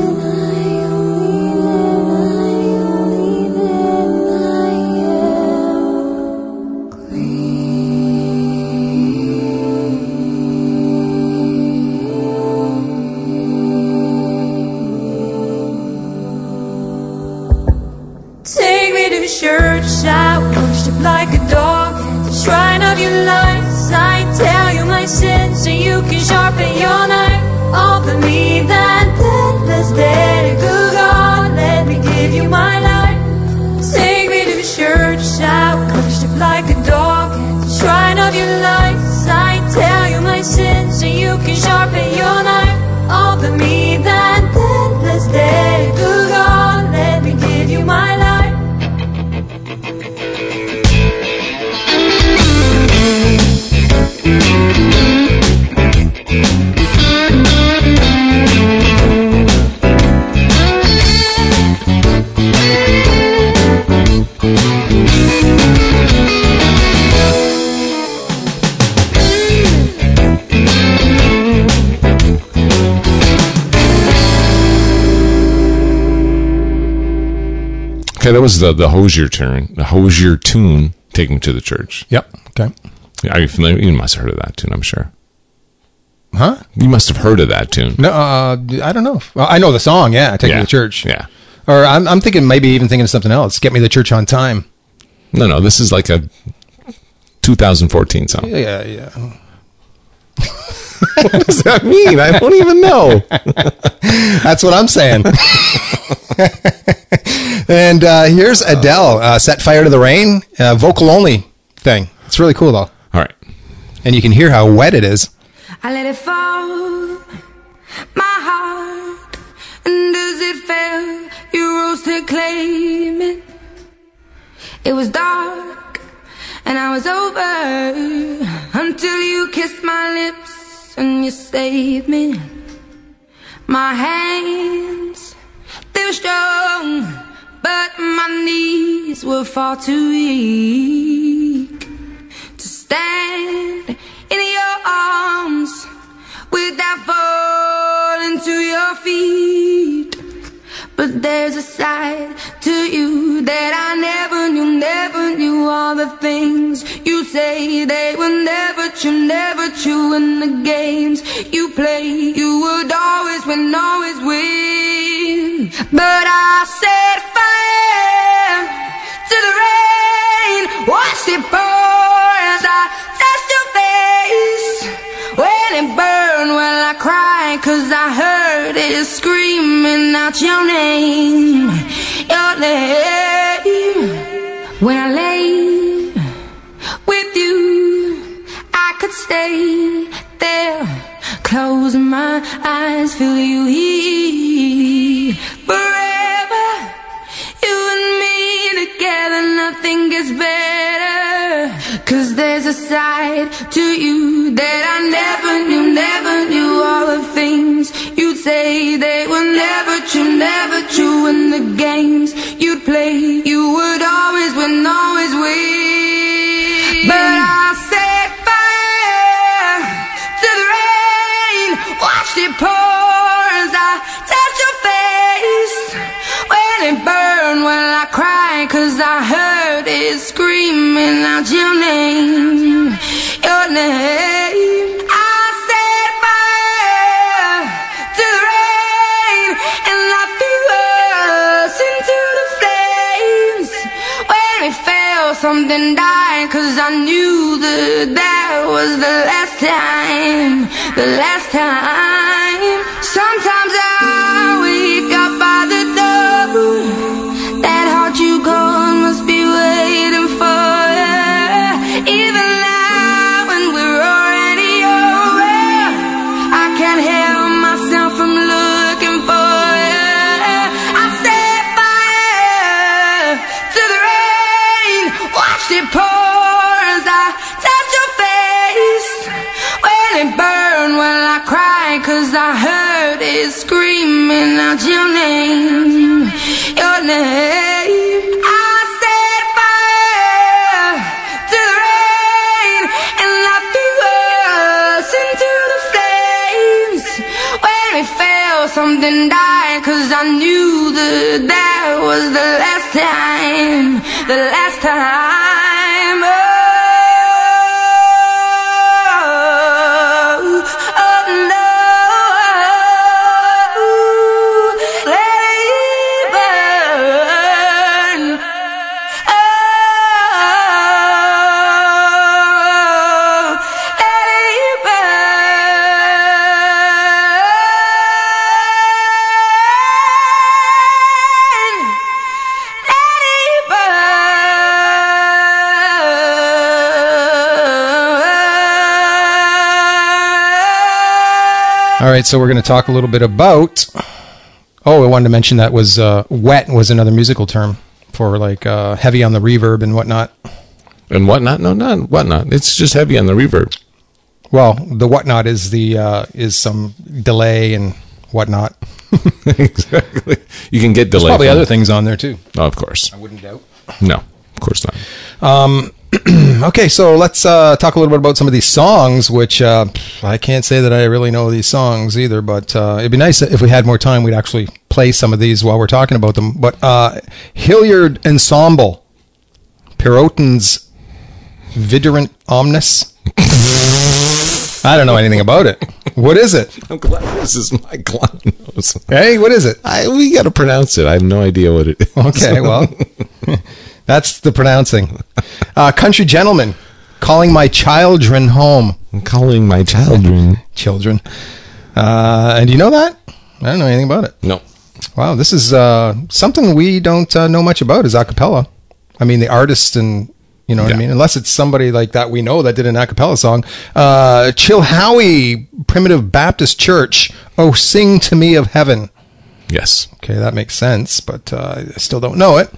Church, I worship like a dog at the shrine of your lights. I tell you my sins so you can sharpen your knife. Offer me that deathless, let it go, God, let me give you my life. Take me to church, I worship like a dog at the shrine of your lights. I tell you my sins so you can sharpen your knife. Offer me that deathless, let it go, God, let me give you my life. Okay, that was the Hozier tune. The Hozier tune, "Take Me to the Church." Yep. Okay. Are you familiar? You must have heard of that tune, I'm sure. Huh? You must have heard of that tune. No, I don't know. I know the song. Yeah, "Take Me to Church." Yeah. Or I'm thinking maybe even thinking of something else. "Get Me to Church on Time." No, this is like a 2014 song. Yeah. What does that mean? I don't even know. That's what I'm saying. And here's Adele, "Set Fire to the Rain," vocal only thing. It's really cool though. All right. And you can hear how wet it is. I let it fall, my heart, and as it fell, you rose to claim it. It was dark, and I was over, until you kissed my lips, and you saved me. My hands, they were strong, but my knees were far too weak to stand in your arms without falling to your feet. But there's a side to you that I never knew all the things you say they were never true in the games you play. You would always win, always win. But I set fire to the rain, watch it pour as I touched your face. When it burned, well I cried 'cause I heard it screaming out your name, your name. When I lay with you, I could stay there, close my eyes, feel you here forever. You and me together, nothing gets better. 'Cause there's a side to you that I never knew all the things you'd say they were never true in the games you'd play. You would always win, always win. But I set fire to the rain, watched it pour as I touched your face. When it burned, well I cried 'cause I heard it screaming out your name, your name. I set fire to the rain and I threw us into the flames. When it fell, something died 'cause I knew that was the last time, the last time. Sometimes I wake up by the door, that heart you called must be waiting for you. Even now when we're already over, I can't help myself from looking for you. I set fire to the rain, watched it pour as I touched your face. When it burned, well I cried 'cause I heard it screaming out your name, your name. I set fire to the rain and I threw us into the flames. When it fell, something died 'cause I knew that was the last time, the last time. Oh no, let it burn. Oh, let it burn. Let it burn. All right, so we're going to talk a little bit about. Oh, I wanted to mention that was wet was another musical term for like heavy on the reverb and whatnot. And whatnot? No, not whatnot. It's just heavy on the reverb. Well, the whatnot is the is some delay and whatnot. Exactly. You can get delay. There's probably from- other things on there too. Oh, of course. I wouldn't doubt. No, of course not. Okay, so let's talk a little bit about some of these songs, which I can't say that I really know these songs either, but it'd be nice if we had more time, we'd actually play some of these while we're talking about them. But Hilliard Ensemble, Perotten's Viderant Omnis. I don't know anything about it. What is it? I'm glad this is my clown nose. Hey, what is it? We got to pronounce it. I have no idea what it is. Okay, well, that's the pronouncing. Country Gentleman, Calling My Children Home. I'm calling my children. Children. And you know that? I don't know anything about it. No. Wow, this is something we don't know much about is a cappella. I mean, the artist and, you know what I mean? Unless it's somebody like that we know that did an a cappella song. Chilhowie Primitive Baptist Church, Oh, Sing to Me of Heaven. Yes. Okay, that makes sense, but I still don't know it.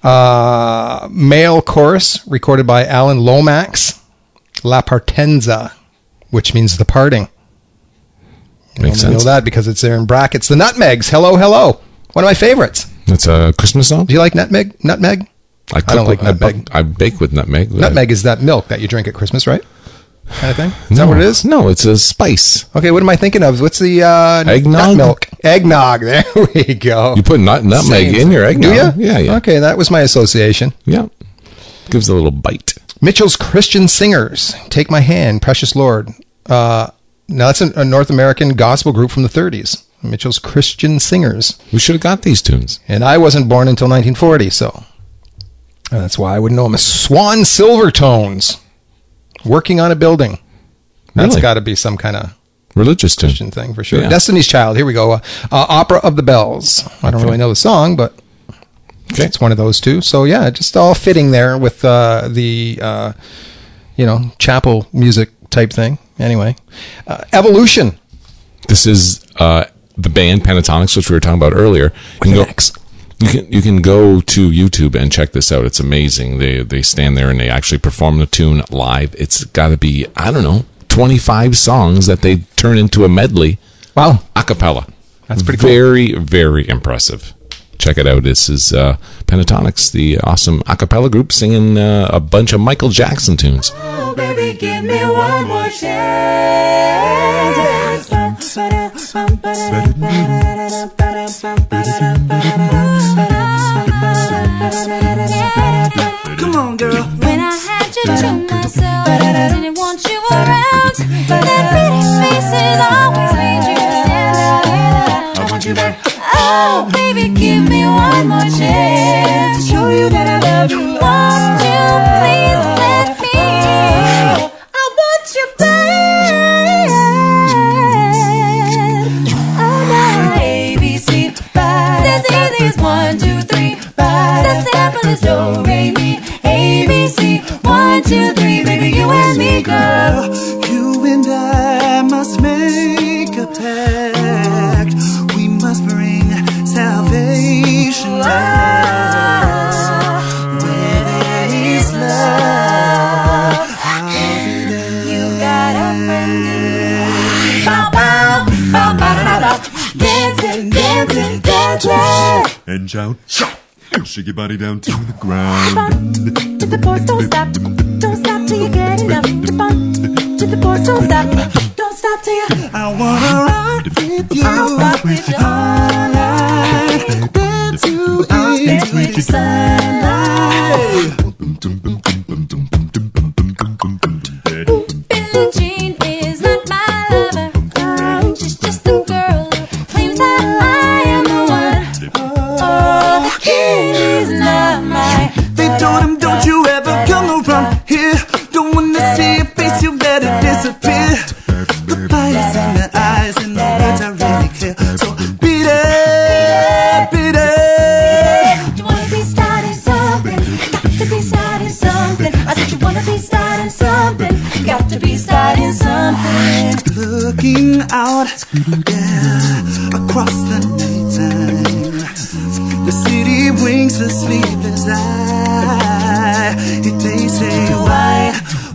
Male chorus recorded by Alan Lomax, La Partenza, which means the parting. Makes I know sense. that because it's there in brackets. The Nutmegs, Hello, Hello. One of my favorites. It's a Christmas song? Do you like nutmeg? Nutmeg? I don't like nutmeg. I bake with nutmeg. Nutmeg is that milk that you drink at Christmas, right? Kind of thing? Is that what it is? No, it's a spice. Okay, what am I thinking of? What's the Eggnog? nut milk? Eggnog. There we go. You put nutmeg in your eggnog. Do you? Yeah. Okay, that was my association. Yeah. Gives a little bite. Mitchell's Christian Singers. Take My Hand, Precious Lord. Now, that's a North American gospel group from the 30s. Mitchell's Christian Singers. We should have got these tunes. And I wasn't born until 1940, so that's why I wouldn't know them. Swan Silvertones. Working on a Building. That's Really? got to be some kind of Religious tune. Christian thing for sure. Yeah. Destiny's Child. Here we go. Opera of the Bells. I don't really know the song, but it's one of those two. So yeah, just all fitting there with the chapel music type thing. Anyway, Evolution. This is the band Pentatonics, which we were talking about earlier. You can go to YouTube and check this out. It's amazing. They stand there and they actually perform the tune live. It's got to be, I don't know, 25 songs that they turn into a medley. Wow. A cappella. That's pretty cool. Very, very impressive. Check it out. This is Pentatonics, the awesome a cappella group singing a bunch of Michael Jackson tunes. Oh, baby, give me one more chance. Come on, girl. When I had you to myself, I didn't want you around. That pretty faces always made you stand out. I want you back. Oh, baby, give me one more chance to show you that I love you. Won't you please let me? I want you back. Oh, my ABC. It's as easy as 1, 2, 3. It's as simple as do, re, mi. ABC. 1, 2, 3. Baby, you and me, girl. You and I must make a pact. We must bring salvation back. Where there is love, I'll be there. You got a friend. Bow, bow, bow, bow, bow, bow. Dancing, dancing, dancing. And shout, shake your body down to the ground. To the boys, don't stop till you get enough. To the boys, don't stop till you. I wanna rock with you. I'll rock with you all night. Dance you in sweet sunlight. Billie Jean is not my lover. She's just a girl who claims that I am the one. Oh, he's not mine. They told him, don't you ever come around here. Don't wanna see your face, you better disappear. The fire's in the eyes and the words are really clear. So beat it, beat it. You wanna be starting something, got to be starting something. I said you wanna be starting something, got to be starting something. Looking out, yeah, across the nighttime. The city winks a sleepless eye. They say why?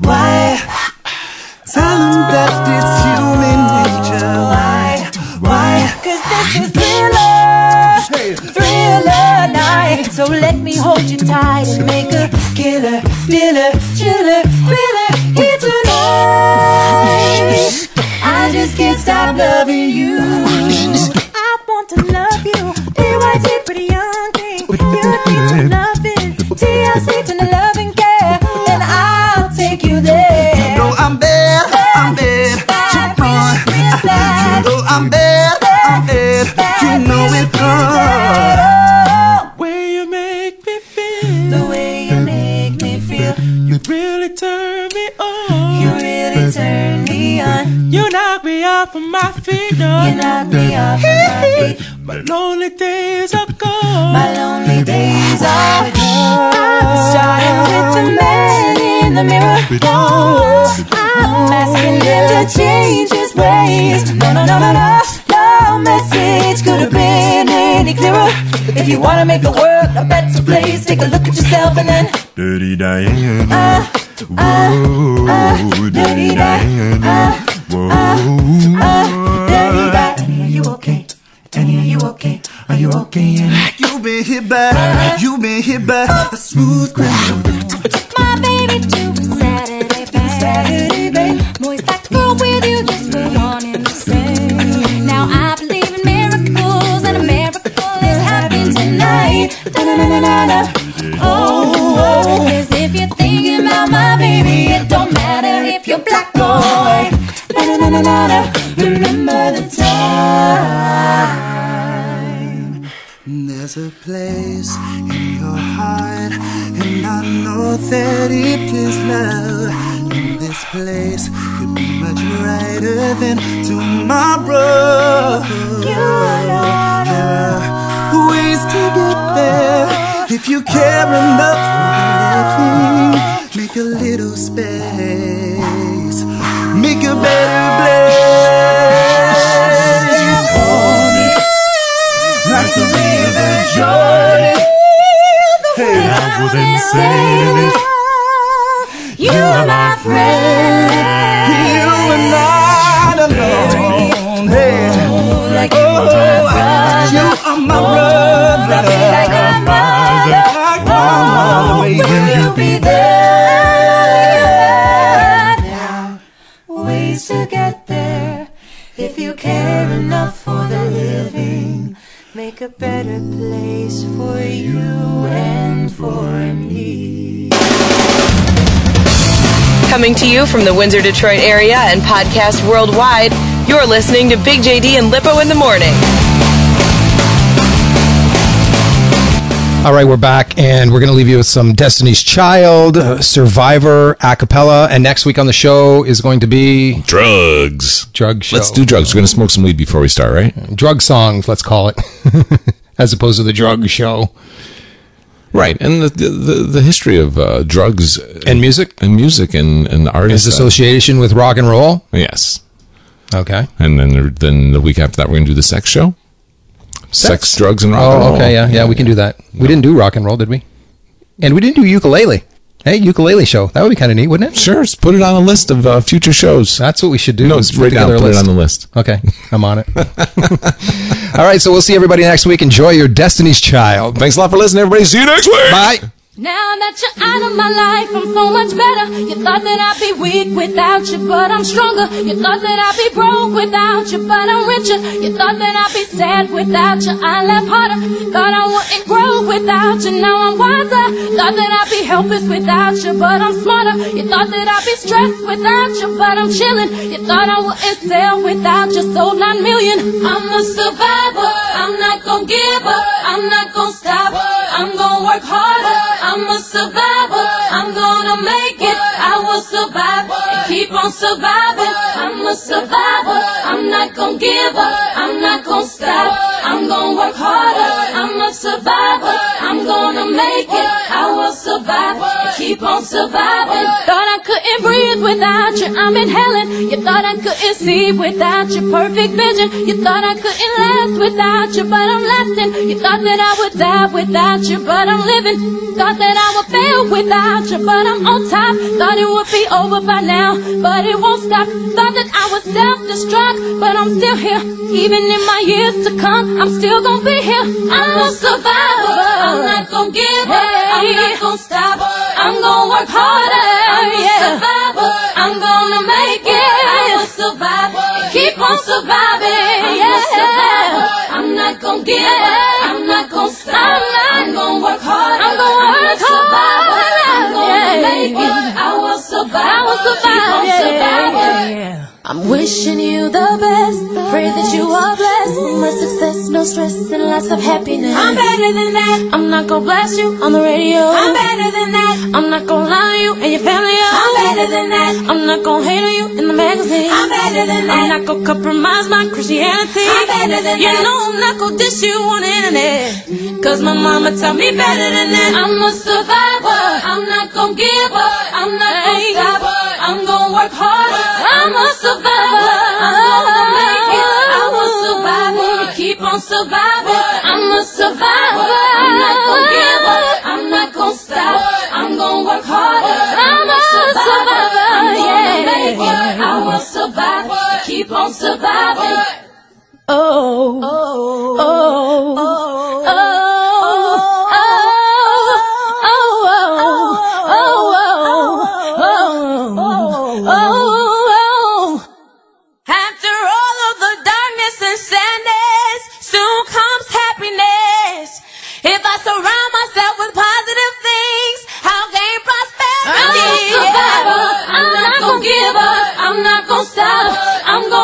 Tell them that it's human nature. Why? 'Cause this is thriller night. So let me hold you tight and make a killer, chiller here tonight. I just can't stop loving you. I want to love you. DYT, pretty young thing. You need to love it. TLC, to the love and care. And I'll take you there. You know I'm bad. I'm bad, you know it all. The way you make me feel, the way you make me feel, you really turn me on. You really turn me on. You knock me off of my feet, no. You knock me off of my feet. My lonely days are gone. My lonely days are gone. Starting with the man in the mirror. I'm asking him to change his ways. No message could have been any clearer. If you wanna make the world a better place, take a look at yourself and then Dirty Diana. Dirty Diana. Dirty Diana. Are you okay? Annie, are you okay? Are you okay, Annie? You've been hit by a smooth criminal. My baby to Saturday, babe. Moist like to go with you just for one and the same. Now I believe in miracles. remember the time. There's a place in your heart, and I know that it is love. And this place could be much brighter than tomorrow. There are ways to get there if you care enough for living. Make a little space, make a better place. Hold me like the river Jordan. Hey, rather than saying it, you are my friend. You are not alone. Hey, like you are my brother. Like my mother. Like my mother. Will you be there? There are ways to get there if you care enough for the living. Make a better place for you and for me. Coming to you from the Windsor, Detroit area and podcast worldwide, you're listening to Big JD and Lippo in the Morning. All right, we're back, and we're going to leave you with some Destiny's Child, Survivor, a cappella, and next week on the show is going to be... Drugs. Drug show. Let's do drugs. We're going to smoke some weed before we start, right? Drug songs, let's call it, as opposed to the drug show. Right, and the history of drugs... And music? And music and artists. His association with rock and roll? Yes. Okay. And then the week after that, we're going to do the sex show. Sex, drugs, and rock and roll. Oh, okay, yeah, we can do that. We didn't do rock and roll, did we? And we didn't do ukulele. Hey, ukulele show. That would be kind of neat, wouldn't it? Sure, just put it on a list of future shows. That's what we should do. No, it's right now. Put it on the list. Okay, I'm on it. All right, so we'll see everybody next week. Enjoy your Destiny's Child. Thanks a lot for listening, everybody. See you next week. Bye. Now that you're out of my life, I'm so much better. You thought that I'd be weak without you, but I'm stronger. You thought that I'd be broke without you, but I'm richer. You thought that I'd be sad without you, I laugh harder. Thought I wouldn't grow without you, now I'm wiser. Thought that I'd be helpless without you, but I'm smarter. You thought that I'd be stressed without you, but I'm chilling. You thought I wouldn't sell without you, sold 9 million. I'm a survivor, I'm not gonna give up, I'm not gonna stop, I'm gonna work harder. I'm a survivor, I'm gonna make it, I will survive and keep on surviving. I'm a survivor, I'm not gonna give up, I'm not gonna stop, I'm gonna work harder. I'm a survivor, I'm gonna make it, I will survive and keep on surviving. Thought I couldn't breathe without you, I'm inhaling. You thought I couldn't see without your perfect vision. You thought I couldn't last without you, but I'm lasting. You thought that I would die without you, but I'm living. Thought that I would fail without you, but I'm on top. Thought it would be over by now, but it won't stop. Thought that I would self-destruct, but I'm still here. Even in my years to come, I'm still gonna be here. I'm a survivor, I'm not gonna give up, I'm not gonna stop, I'm gonna work harder. I'm a survivor, I'm gonna make it, I'm a survivor, keep on surviving. I'm a survivor, I'm not gonna give up, I'm not gonna stop, I'm gonna work hard. I'm gonna work hard. I'm gonna make it. I will survive. I will survive. Keep on surviving. I'm wishing you the best. Pray that you are blessed. Much success, no stress, and lots of happiness. I'm better than that. I'm not gonna blast you on the radio. I'm better than that. I'm not gonna lie to you and your family. I'm better than that. I'm not gonna hate on you in the magazine. I'm better than that. I'm not gonna compromise my Christianity. I'm better than that. You know I'm not gonna diss you on the internet, 'cause my mama taught me better than that. I'm a survivor. I'm not gonna give up. I'm not gonna stop. I'm gonna work harder. I'm a survivor. I'm gonna make it. I will survive and keep on surviving. I'm a survivor. I'm not gonna give up. I'm not gonna stop. I'm gonna work harder. I'm a survivor. I'm gonna make it. I will survive and keep on surviving. Oh, oh, oh, oh, oh. Surround myself with positive things, I'll gain prosperity. I'm a survivor, I'm not gonna give up, I'm not gonna stop, I'm gonna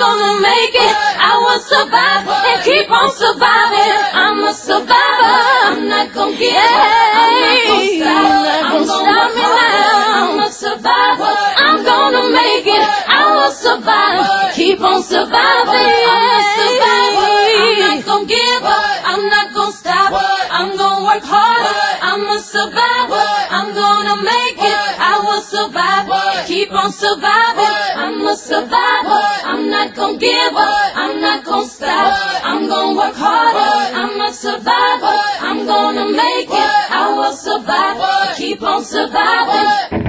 gonna make it. I will survive and keep on surviving. I'm a survivor. I'm not gonna give up. I'm not gonna stop. I'm gonna stop me now. I'm a survivor. I'm gonna make it. I will survive. Keep on surviving. I'm a survivor. I'm not gonna give up. I'm not gonna stop. I'm gonna work harder. I'm a survivor. I'm gonna make it. I will survive. Keep on surviving. I'm a survivor. I'm not gonna give up. I'm not gonna stop. I'm gonna work harder. I'm a survivor. I'm gonna make it. I will survive. Keep on surviving.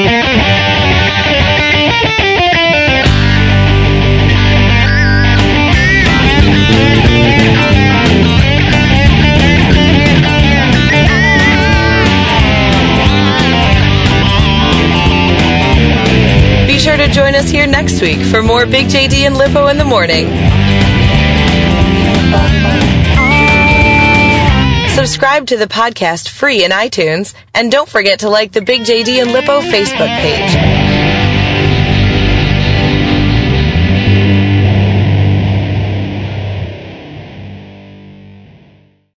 Be sure to join us here next week for more Big JD and Lippo in the morning. Subscribe to the podcast free in iTunes, and don't forget to like the Big JD and Lippo Facebook page.